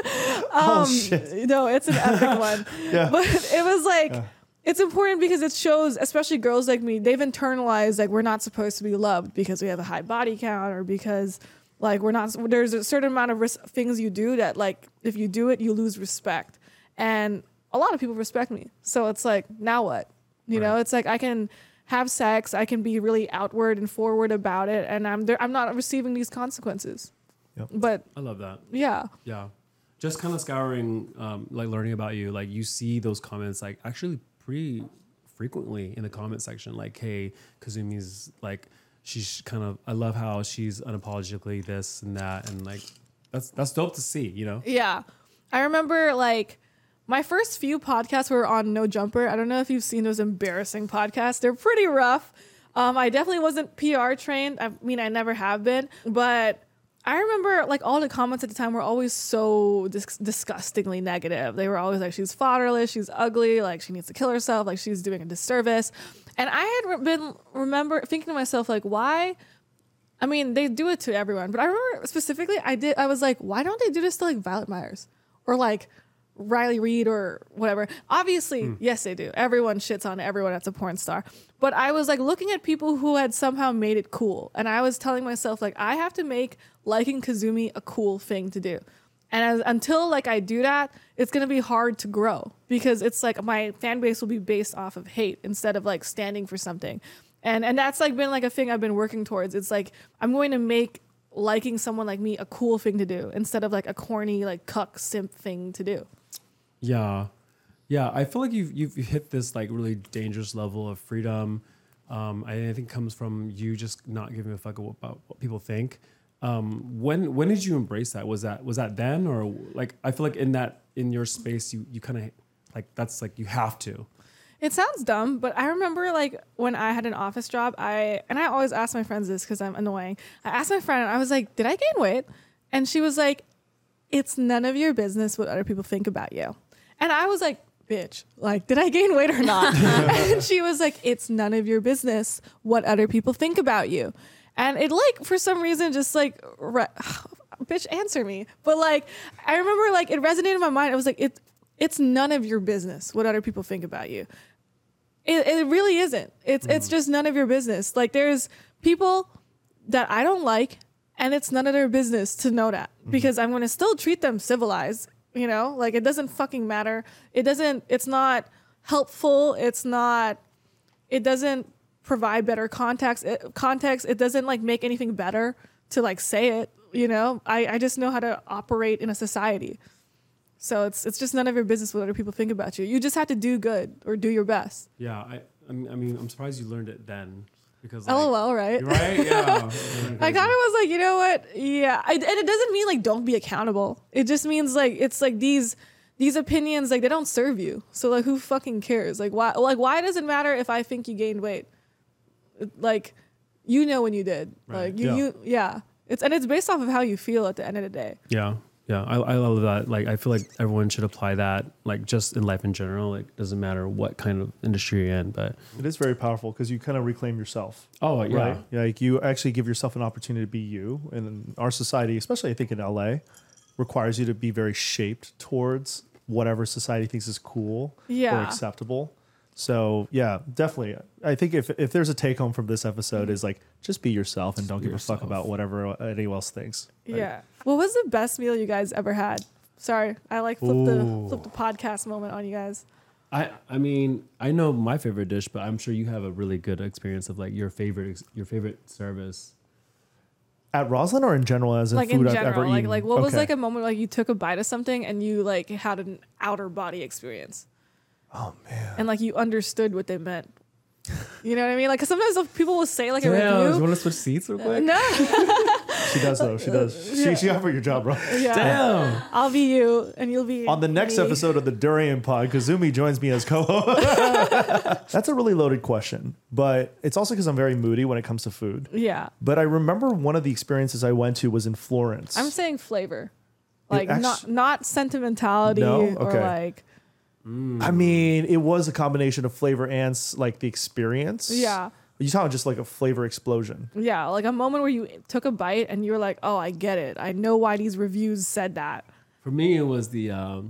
shit. no, it's an epic one. Yeah. But it was like, it's important because it shows, especially girls like me, they've internalized like we're not supposed to be loved because we have a high body count or because like we're not. There's a certain amount of things you do that like if you do it, you lose respect. And a lot of people respect me, so it's like now what? You know, it's like I can have sex, I can be really outward and forward about it, and I'm not receiving these consequences. Yep. But I love that. yeah, Yeah. Just kind of scouring, like learning about you, like you see those comments like actually pretty frequently in the comment section. Like, hey, Kazumi's like, she's kind of, I love how she's unapologetically this and that. And like, that's dope to see, you know? yeah. I remember like my first few podcasts were on No Jumper. I don't know if you've seen those embarrassing podcasts. They're pretty rough. I definitely wasn't PR trained. I mean, I never have been, but I remember like all the comments at the time were always so disgustingly negative. They were always like, she's fodderless, she's ugly, like she needs to kill herself, like she's doing a disservice. And I had remember thinking to myself, like, why? I mean, they do it to everyone, but I remember specifically I was like, why don't they do this to like Violet Myers or like Riley Reid or whatever? Obviously, yes, they do. Everyone shits on everyone that's a porn star. But I was like looking at people who had somehow made it cool. And I was telling myself, like, I have to make liking Kazumi a cool thing to do. And until like I do that, it's going to be hard to grow because it's like my fan base will be based off of hate instead of like standing for something. And that's like been like a thing I've been working towards. It's like I'm going to make liking someone like me a cool thing to do instead of like a corny like cuck simp thing to do. Yeah. Yeah. I feel like you've hit this like really dangerous level of freedom. I think comes from you just not giving a fuck about what people think. When did you embrace that? Was that then, or like, I feel like in your space, you kind of like, that's like, you have to. It sounds dumb, but I remember like when I had an office job, I always ask my friends this because I'm annoying. I asked my friend, and I was like, did I gain weight? And she was like, it's none of your business what other people think about you. And I was like, bitch, like, did I gain weight or not? And she was like, it's none of your business what other people think about you. And it like, for some reason, just like, bitch, answer me. But like, I remember like it resonated in my mind. It was like, it's none of your business what other people think about you. It really isn't. It's just none of your business. Like there's people that I don't like, and it's none of their business to know that because I'm going to still treat them civilized. You know, like it doesn't fucking matter. It's not helpful. It doesn't provide better context. It doesn't like make anything better to like say it, you know. I just know how to operate in a society. So it's just none of your business what other people think about you. You just have to do good or do your best. Yeah, I mean, I'm surprised you learned it then because like, LOL, right? right? Yeah. I kind of was like, you know what? Yeah, and it doesn't mean like don't be accountable. It just means like it's like these opinions like they don't serve you. So like who fucking cares? Like why does it matter if I think you gained weight? Like you know when you did. Right. Like you it's based off of how you feel at the end of the day. Yeah. Yeah, I love that. Like, I feel like everyone should apply that, like, just in life in general. Like, doesn't matter what kind of industry you're in, but It is very powerful because you kind of reclaim yourself. oh yeah, Right? Yeah, like you actually give yourself an opportunity to be you. And our society, especially I think in LA, requires you to be very shaped towards whatever society thinks is cool or Yeah. acceptable. So yeah, definitely. I think if there's a take home from this episode is like just be yourself and don't give a fuck about whatever anyone else thinks. Like, Yeah. What was the best meal you guys ever had? Sorry, I like flipped the podcast moment on you guys. I mean, I know my favorite dish, but I'm sure you have a really good experience of like your favorite service. At Roslyn or in general as in Like food in general, I've ever eaten? like what was Okay. like a moment like you took a bite of something and you like had an outer body experience? Oh man. And like you understood what they meant. You know what I mean? Like 'cause sometimes people will say like a Damn, you review. want to switch seats real quick? No, She does though. She does. She offered your job, bro. yeah. Damn. I'll be you and you'll be On the next me. episode of the Durian Pod, Kazumi joins me as co-host. That's a really loaded question, but it's also because I'm very moody when it comes to food. Yeah, But I remember one of the experiences I went to was in Florence. I'm saying flavor, like actu- not sentimentality No? or Okay. like I mean, it was a combination of flavor and like the experience. yeah. You sound just like a flavor explosion. Yeah, like a moment where you took a bite and you were like, "Oh, I get it. I know why these reviews said that." For me, it was the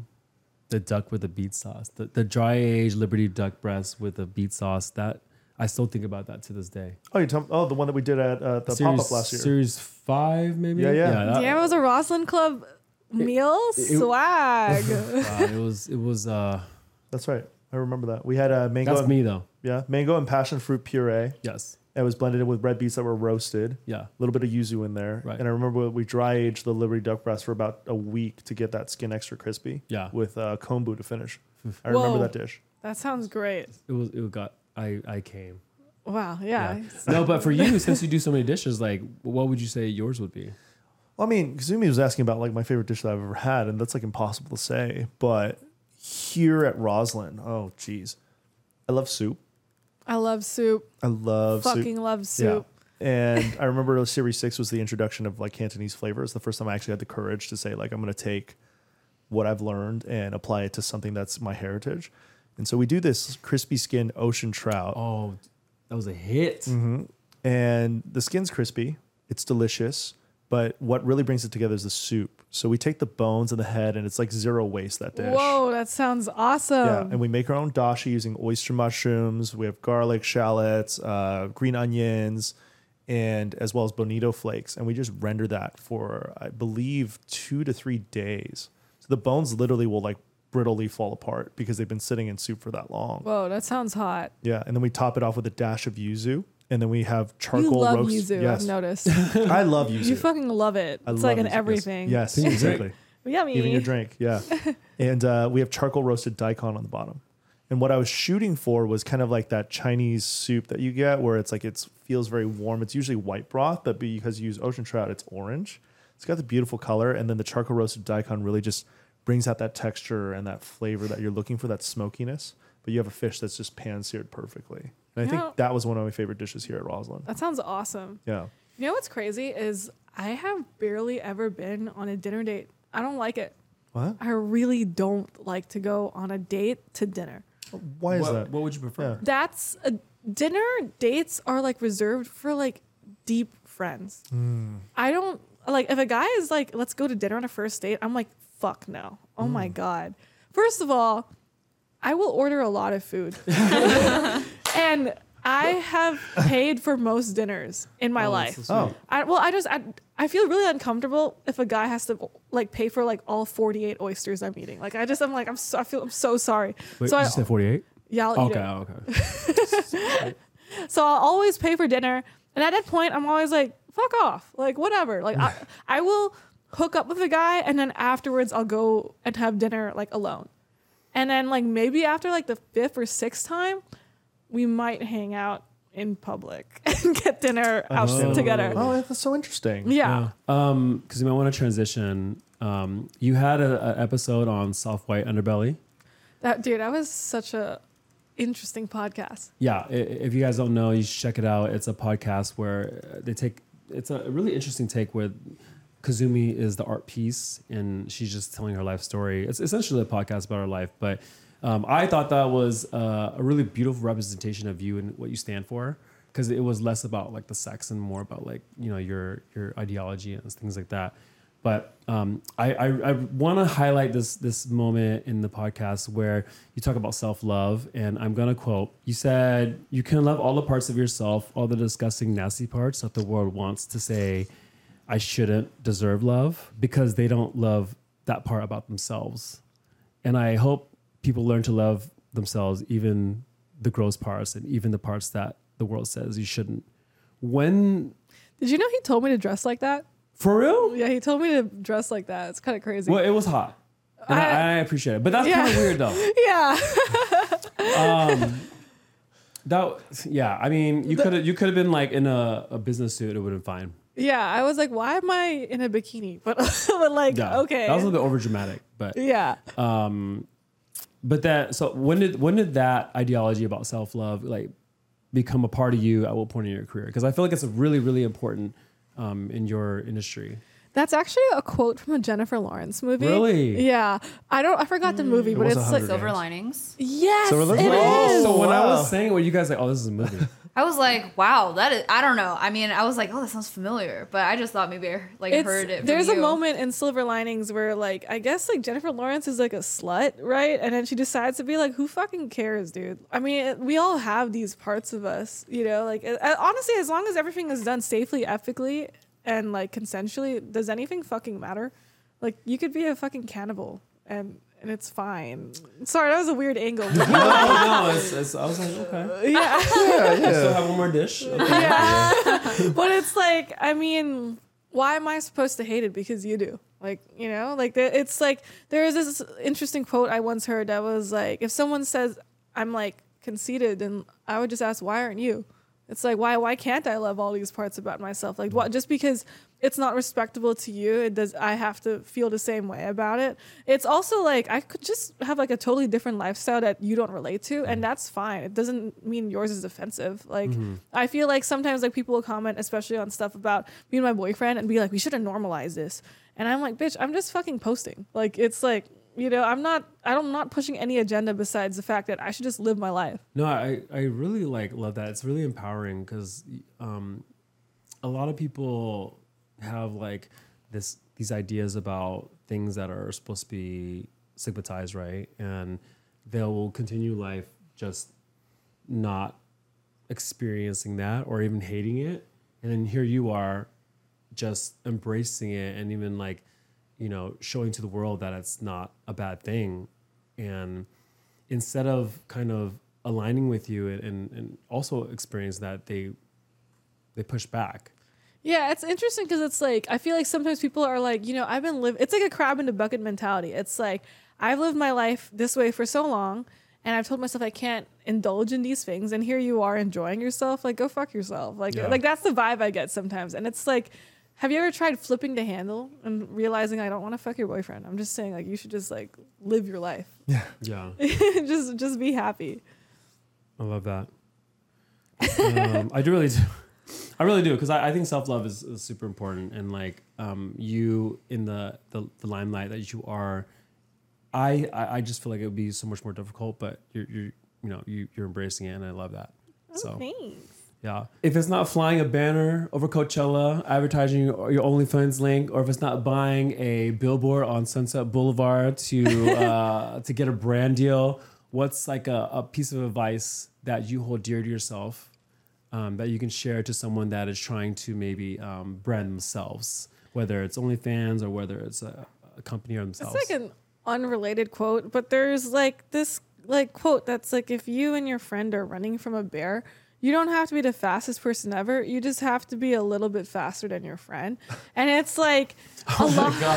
duck with the beet sauce, the dry aged Liberty duck breast with the beet sauce. That I still think about that to this day. Oh, the one that we did at the pop-up last year. Series 5, maybe. Yeah. Yeah, it was a Roslyn Club meal swag. It was. That's right. I remember that. We had a mango. That's me though. Yeah, mango and passion fruit puree. Yes. It was blended in with red beets that were roasted. Yeah. A little bit of yuzu in there. Right. And I remember we dry aged the Liberty duck breast for about a week to get that skin extra crispy. Yeah. With kombu to finish. I remember Whoa. that dish. That sounds great. It got. I came. Wow. Yeah. No, but for you, since you do so many dishes, like, what would you say yours would be? Well, I mean, Kazumi was asking about like my favorite dish that I've ever had, and that's like impossible to say. But here at Roslyn, oh geez, I love soup. I love soup. I love soup. Fucking love soup. Yeah. And I remember Series 6 was the introduction of like Cantonese flavors. The first time I actually had the courage to say like I'm going to take what I've learned and apply it to something that's my heritage. And so we do this crispy skin ocean trout. Oh, that was a hit. And the skin's crispy. It's delicious. But what really brings it together is the soup. So we take the bones and the head, and it's like zero waste, that dish. Whoa, that sounds awesome. Yeah, and we make our own dashi using oyster mushrooms. We have garlic, shallots, green onions, and as well as bonito flakes. And we just render that for, I believe, 2 to 3 days. So the bones literally will like brittly fall apart because they've been sitting in soup for that long. Whoa, that sounds hot. Yeah, and then we top it off with a dash of yuzu. And then we have charcoal You love roast. yuzu, Yes. I've noticed. I love yuzu. You fucking love it. I It's love like in yuzu, everything. Yes, exactly. Yummy. Even your drink, yeah. And we have charcoal roasted daikon on the bottom. And what I was shooting for was kind of like that Chinese soup that you get where it's like it feels very warm. It's usually white broth, but because you use ocean trout, it's orange. It's got the beautiful color. And then the charcoal roasted daikon really just brings out that texture and that flavor that you're looking for, that smokiness. But you have a fish that's just pan-seared perfectly. And I Yeah. think that was one of my favorite dishes here at Roslyn. That sounds awesome. Yeah. You know what's crazy is I have barely ever been on a dinner date. I don't like it. What? I really don't like to go on a date to dinner. Why is that? What would you prefer? Yeah. That's a dinner dates are like reserved for like deep friends. I don't like if a guy is like, let's go to dinner on a first date. I'm like, fuck no. Oh my God. First of all, I will order a lot of food. And I have paid for most dinners in my life. Oh. I feel really uncomfortable if a guy has to like pay for like all 48 oysters I'm eating. Like I'm so sorry. Wait, so did you say 48? yeah, I'll eat it. Okay. So I'll always pay for dinner. And at that point, I'm always like, fuck off. Like, whatever. Like, I will hook up with a guy, and then afterwards, I'll go and have dinner, like, alone. And then, like, maybe after, like, the 5th or 6th time, we might hang out in public and get dinner out together. Oh, that's so interesting. Yeah. Because you might want to transition. You had an episode on soft white underbelly. That was such a interesting podcast. Yeah, if you guys don't know, you should check it out. It's a podcast where it's a really interesting take where Kazumi is the art piece and she's just telling her life story. It's essentially a podcast about her life, but I thought that was a really beautiful representation of you and what you stand for, because it was less about like the sex and more about like, you know, your ideology and things like that. But I want to highlight this moment in the podcast where you talk about self-love, and I'm going to quote, you said, "You can love all the parts of yourself, all the disgusting, nasty parts that the world wants to say, I shouldn't deserve love, because they don't love that part about themselves. And I hope people learn to love themselves, even the gross parts and even the parts that the world says you shouldn't." When... Did you know he told me to dress like that? For real? Yeah, he told me to dress like that. It's kind of crazy. Well, it was hot. And I appreciate it. But that's kind of weird, though. Yeah. I mean, you could have been like in a business suit. It would have been fine. Yeah, I was like, why am I in a bikini? But like, Yeah. okay. That was a little bit over dramatic, but Yeah. so when did that ideology about self-love like become a part of you? At what point in your career? Because I feel like it's a really, really important in your industry. That's actually a quote from a Jennifer Lawrence movie. Really? Yeah. I forgot the movie, but was it's a like Hunger Silver Games. Linings. yes, Silver it Linings? is. So when I wow. was saying, were you guys like, oh, this is a movie? I was like, wow, that is, I don't know. I mean, I was like, oh, that sounds familiar, but I just thought maybe I heard it from There's you. a moment in Silver Linings where like, I guess like Jennifer Lawrence is like a slut, right? And then she decides to be like, who fucking cares, dude? I mean, we all have these parts of us, you know, like honestly, as long as everything is done safely, ethically, and like consensually, does anything fucking matter? Like you could be a fucking cannibal and it's fine. Sorry, that was a weird angle. No, I was like, okay. Yeah. I still have one more dish. Okay. Yeah. But it's like, I mean, why am I supposed to hate it because you do? Like, you know, like it's like there is this interesting quote I once heard that was like, if someone says I'm like conceited, then I would just ask, why aren't you? It's like, why can't I love all these parts about myself? Like, what? Just because it's not respectable to you, I have to feel the same way about it. It's also like, I could just have like a totally different lifestyle that you don't relate to, and that's fine. It doesn't mean yours is offensive. Like, I feel like sometimes like people will comment, especially on stuff about me and my boyfriend, and be like, we should have normalized this. And I'm like, bitch, I'm just fucking posting. Like, it's like, you know, I'm not pushing any agenda besides the fact that I should just live my life. No, I really love that. It's really empowering because a lot of people have like these ideas about things that are supposed to be stigmatized, right? And they will continue life just not experiencing that or even hating it. And then here you are just embracing it and even like, you know, showing to the world that it's not a bad thing. And instead of kind of aligning with you and also experience that, they push back. Yeah, it's interesting because it's like, I feel like sometimes people are like, you know, it's like a crab in the bucket mentality. It's like, I've lived my life this way for so long and I've told myself I can't indulge in these things. And here you are enjoying yourself. Like, go fuck yourself. Like that's the vibe I get sometimes. And it's like, have you ever tried flipping the handle and realizing I don't want to fuck your boyfriend? I'm just saying, like, you should just like live your life. Yeah. just be happy. I love that. I really do because I think self-love is super important, and like you in the limelight that you are, I just feel like it would be so much more difficult, but you're embracing it, and I love that. Oh, so thanks. yeah, if it's not flying a banner over Coachella, advertising your OnlyFans link, or if it's not buying a billboard on Sunset Boulevard to get a brand deal, what's like a piece of advice that you hold dear to yourself? That you can share to someone that is trying to maybe brand themselves, whether it's OnlyFans or whether it's a company or themselves. It's like an unrelated quote, but there's like this like quote that's like, if you and your friend are running from a bear, you don't have to be the fastest person ever. You just have to be a little bit faster than your friend. And it's like a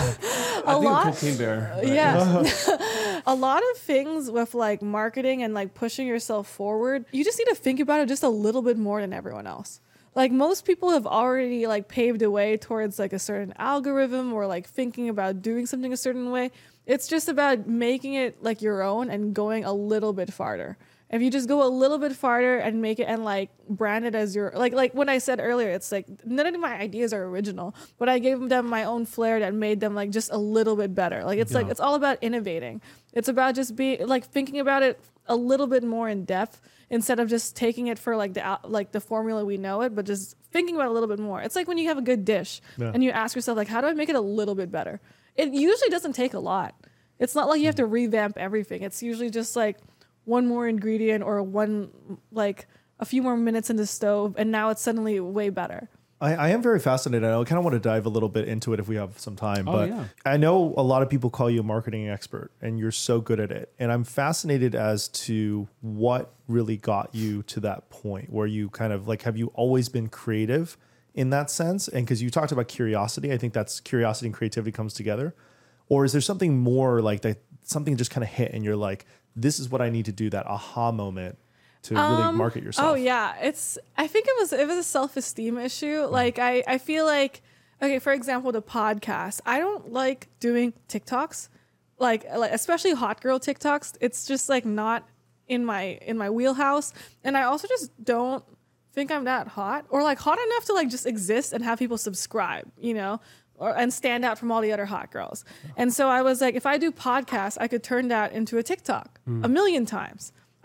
lot. Cocaine bear. But Yeah. A lot of things with like marketing and like pushing yourself forward, you just need to think about it just a little bit more than everyone else. Like most people have already like paved a way towards like a certain algorithm or like thinking about doing something a certain way. It's just about making it like your own and going a little bit farther. If you just go a little bit farther and make it and like brand it as your, like what I said earlier, it's like none of my ideas are original, but I gave them my own flair that made them like just a little bit better. Like it's like, it's all about innovating. It's about just being like thinking about it a little bit more in depth instead of just taking it for like the formula we know it, but just thinking about it a little bit more. It's like when you have a good dish and you ask yourself like, how do I make it a little bit better? It usually doesn't take a lot. It's not like you have to revamp everything. It's usually just like one more ingredient or like a few more minutes in the stove, and now it's suddenly way better. I am very fascinated. I kind of want to dive a little bit into it if we have some time. Oh, but yeah. I know a lot of people call you a marketing expert, and you're so good at it. And I'm fascinated as to what really got you to that point where you kind of like, have you always been creative in that sense? And because you talked about curiosity, I think that's curiosity and creativity comes together. Or is there something more like that, something just kind of hit and you're like, this is what I need to do, that aha moment to really market yourself? Oh yeah. I think it was a self-esteem issue. Like I feel like, okay, for example, the podcast, I don't like doing TikToks, like especially hot girl TikToks. It's just like not in my wheelhouse. And I also just don't think I'm that hot or like hot enough to like just exist and have people subscribe, you know? And stand out from all the other hot girls. And so I was like, if I do podcasts, I could turn that into a TikTok a million times.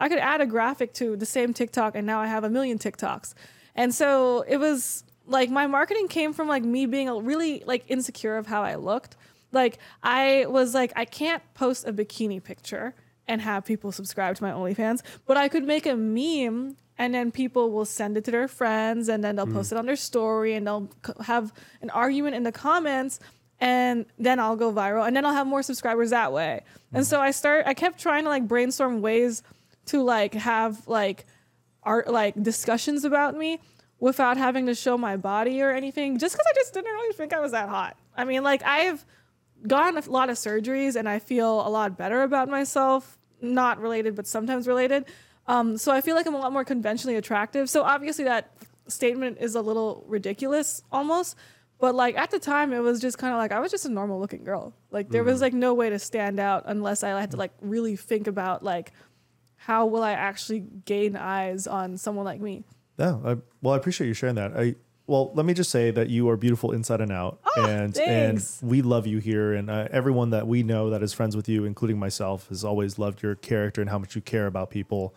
I could add a graphic to the same TikTok, and now I have 1 million TikToks. And so it was like my marketing came from like me being really like insecure of how I looked. Like I was like, I can't post a bikini picture and have people subscribe to my OnlyFans, but I could make a meme and then people will send it to their friends and then they'll post it on their story and they'll have an argument in the comments and then I'll go viral and then I'll have more subscribers that way. And so I kept trying to like brainstorm ways to like have like art, like discussions about me without having to show my body or anything, just because I just didn't really think I was that hot. I mean, like I've gotten a lot of surgeries and I feel a lot better about myself, not related, but sometimes related. So I feel like I'm a lot more conventionally attractive. So obviously that statement is a little ridiculous almost, but like at the time it was just kind of like, I was just a normal looking girl. Like there was like no way to stand out unless I had to like really think about like, how will I actually gain eyes on someone like me? Yeah. I appreciate you sharing that. Well, let me just say that you are beautiful inside and out, and thanks. we love you here, and everyone that we know that is friends with you, including myself, has always loved your character and how much you care about people.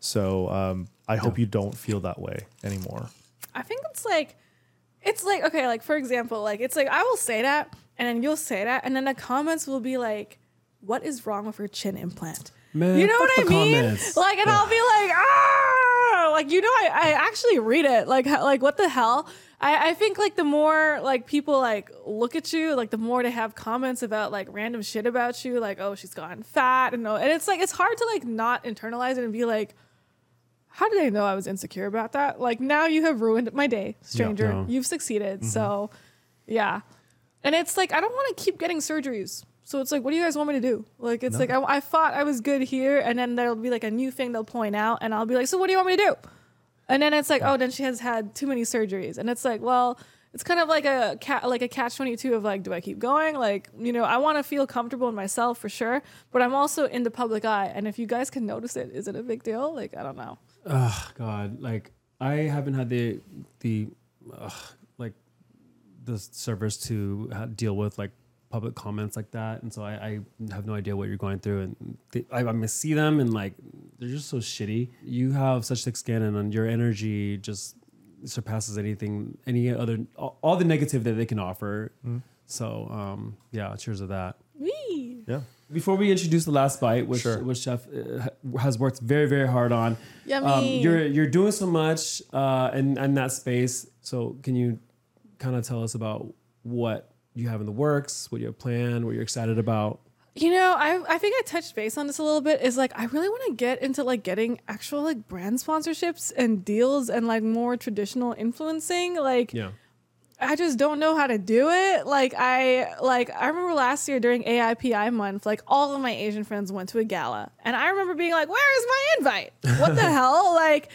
So I hope you don't feel that way anymore. I think it's like okay, like for example, like it's like I will say that, and then you'll say that, and then the comments will be like, "What is wrong with her chin implant?" Man, you know what I fuck the mean? comments. Like, and I'll be like, like, you know, I actually read it. Like what the hell? I think like the more like people like look at you, like the more they have comments about like random shit about you, like, oh, she's gotten fat and it's like, it's hard to like not internalize it and be like, how did they know I was insecure about that? Like now you have ruined my day, stranger. No. You've succeeded. So yeah. And it's like, I don't want to keep getting surgeries. So it's like, what do you guys want me to do? Like, it's like, I thought I was good here. And then there'll be like a new thing they'll point out. And I'll be like, so what do you want me to do? And then it's like, oh, then she has had too many surgeries. And it's like, well, it's kind of like a catch-22 of like, do I keep going? Like, you know, I want to feel comfortable in myself for sure. But I'm also in the public eye. And if you guys can notice it, is it a big deal? Like, I don't know. Oh God, like I haven't had the like the servers to deal with like public comments like that, and so I have no idea what you're going through, and I see them and like they're just so shitty. You have such thick skin, and your energy just surpasses any other all the negative that they can offer. So yeah, cheers to that. Wee. Yeah. Before we introduce the last bite, which Sure. which Chef has worked very, very hard on. Yummy. You're doing so much in that space. So can you kind of tell us about what you have in the works, what you have planned, what you're excited about? You know, I think I touched base on this a little bit. Is like I really want to get into like getting actual like brand sponsorships and deals and like more traditional influencing. Like Yeah. I just don't know how to do it. Like I remember last year during AIPI month, like all of my Asian friends went to a gala, and I remember being like, "Where is my invite? What the hell?" Like,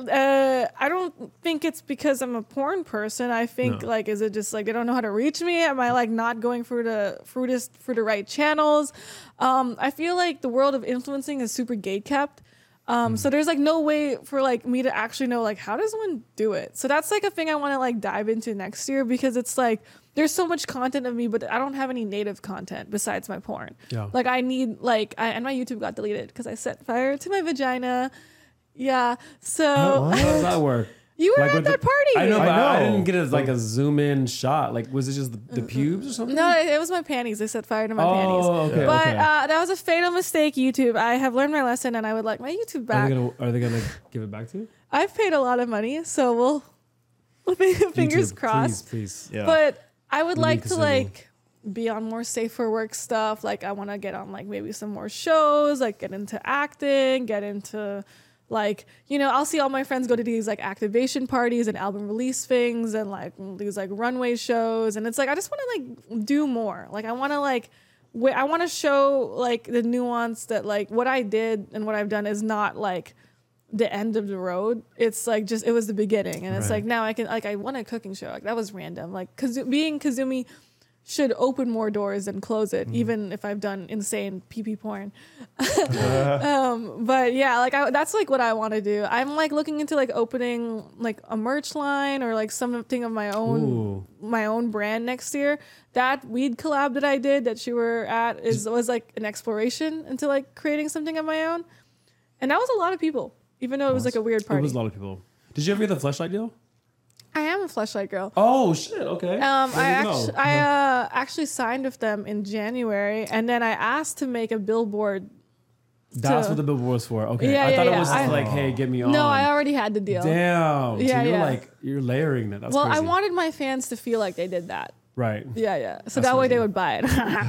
I don't think it's because I'm a porn person. I think like, is it just like they don't know how to reach me? Am I like not going through the right channels? I feel like the world of influencing is super gate kept. So there's like no way for like me to actually know like how does one do it. So that's like a thing I want to like dive into next year, because it's like there's so much content of me, but I don't have any native content besides my porn. Yeah. Like I need like and my YouTube got deleted because I set fire to my vagina. Yeah. So How does that work? you were Like at with that party. I know, but I know. didn't get it like a zoom in shot. Like, was it just the pubes or something? No, it was my panties. They set fire to my panties. Oh, okay. But okay. that was a fatal mistake, YouTube. I have learned my lesson, and I would like my YouTube back. Are they gonna give it back to you? I've paid a lot of money, so we'll fingers YouTube, crossed. Please. Yeah. But I would like to Kasumi. like be on more safe for work stuff. Like I want to get on like maybe some more shows, like get into acting, get into like, you know, I'll see all my friends go to these like activation parties and album release things and like these like runway shows. And it's like, I just want to like do more. Like I want to like, I want to show like the nuance that like what I did and what I've done is not like the end of the road. It's like just, it was the beginning. And it's Right. like, now I can, like, I want a cooking show. Like that was random. Like being Kazumi should open more doors than close it, even if I've done insane pee porn. But yeah, like that's like what I want to do. I'm like looking into like opening like a merch line or like something of my own brand next year. That weed collab that I did that you were at was like an exploration into like creating something of my own. And that was a lot of people, even though it was like a weird It party. was a lot of people. Did you ever get the fleshlight deal? I am a Fleshlight girl. Oh shit! Okay. I actually signed with them in January, and then I asked to make a billboard. That's what the billboard was for. Okay. Yeah, I thought yeah, it was yeah. just like, hey, get me on. No, I already had the deal. Damn. Yeah, so you're yeah. like you're layering that. That's Well, crazy. I wanted my fans to feel like they did that. Right. Yeah. So that way they would buy it.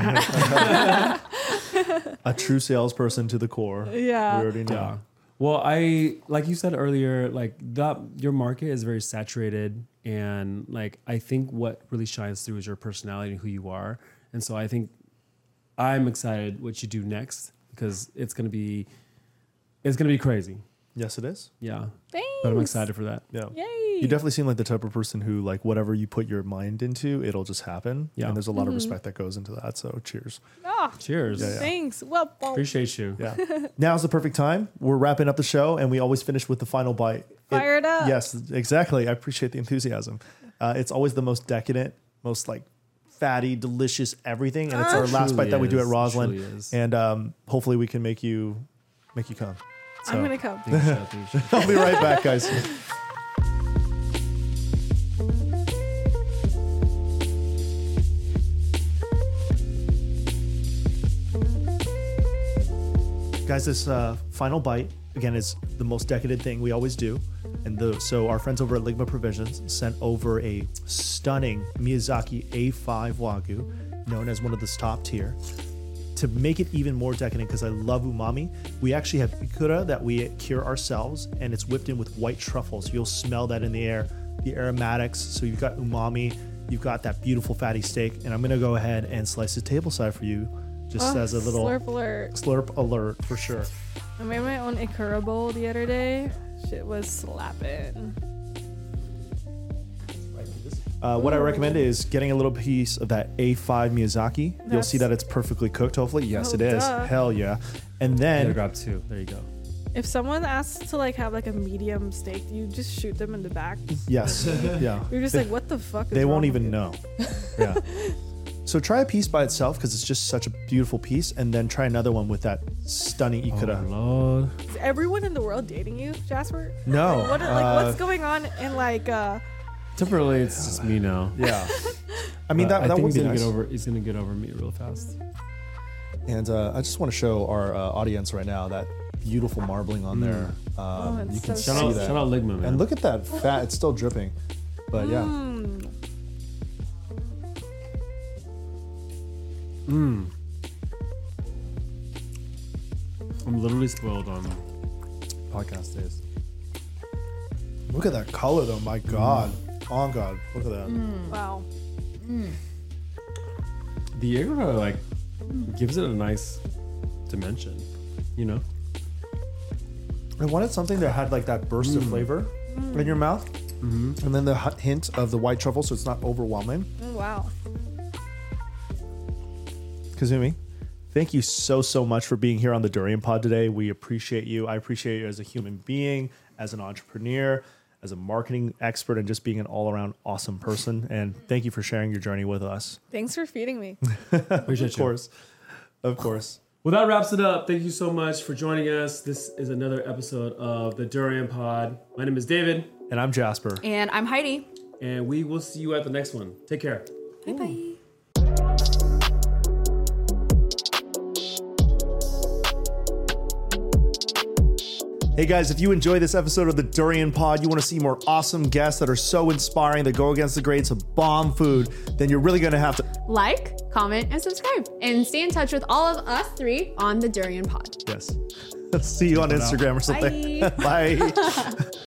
A true salesperson to the core. Yeah. We already know. Yeah. Well, I like you said earlier, like that your market is very saturated, and like I think what really shines through is your personality and who you are. And so I think I'm excited what you do next because it's gonna be crazy. Yes, it is. Yeah. Thanks. But I'm excited for that. Yeah. Yay. You definitely seem like the type of person who, like, whatever you put your mind into, it'll just happen. Yeah. And there's a lot of respect that goes into that. So cheers. Oh, Cheers. Yeah. thanks. Well, Appreciate you. Yeah. Now's the perfect time. We're wrapping up the show, and we always finish with the final bite. Fire it up. Yes, exactly. I appreciate the enthusiasm. It's always the most decadent, most like fatty, delicious everything, and it's our last bite that we do at Truly Roslyn. is. And hopefully we can make you come. So, I'm going to come. Thanks, Chad. Thanks, Chad. I'll be right back, guys. Guys, this final bite, again, is the most decadent thing we always do. And so our friends over at Ligma Provisions sent over a stunning Miyazaki A5 Wagyu, known as one of the top tier. To make it even more decadent, because I love umami, we actually have ikura that we cure ourselves, and it's whipped in with white truffles. You'll smell that in the air, the aromatics. So you've got umami, you've got that beautiful fatty steak, and I'm going to go ahead and slice it tableside for you, just as a little Slurp alert. alert for sure. I made my own Ikura bowl the other day. Shit was slapping. What I recommend is getting a little piece of that A5 Miyazaki. You'll see that it's perfectly cooked, hopefully. Yes, Oh, it is. duh. Hell yeah. And There, then, grab two. There you go. If someone asks to like have like a medium steak, you just shoot them in the back. yes, yeah. You're just like, what the fuck? Is They wrong won't with even you? know. Yeah. So try a piece by itself because it's just such a beautiful piece, and then try another one with that stunning ikura. Oh, Lord. Is everyone in the world dating you, Jasper? No. What what's going on in like Temporarily, it's just me now. Yeah. I mean, But that I think would be nice. he's gonna get over me real fast. And I just want to show our audience right now that beautiful marbling on there. it's You can so see Shout out, that. shout out Ligma, man. And look at that fat. It's still dripping. But yeah. I'm literally spoiled on podcast days. Look at that color, though. My God. Oh, God. Look at that. wow. The ikura like gives it a nice dimension, you know. I wanted something that had like that burst of flavor in your mouth. And then the hint of the white truffle, so it's not overwhelming. Oh, wow. Kazumi, thank you so much for being here on the Durian Pod today. We appreciate you. I appreciate you as a human being, as an entrepreneur, as a marketing expert, and just being an all-around awesome person. And thank you for sharing your journey with us. Thanks for feeding me. Appreciate you. Of course. Well, that wraps it up. Thank you so much for joining us. This is another episode of the Durian Pod. My name is David, And I'm Jasper. And I'm Heidi. and we will see you at the next one. Take care. Bye bye. Hey guys, if you enjoy this episode of the Durian Pod, you want to see more awesome guests that are so inspiring, that go against the grains of bomb food, then you're really going to have to Like, comment, and subscribe. And stay in touch with all of us three on the Durian Pod. Yes. See you on Instagram or something. Bye. Bye.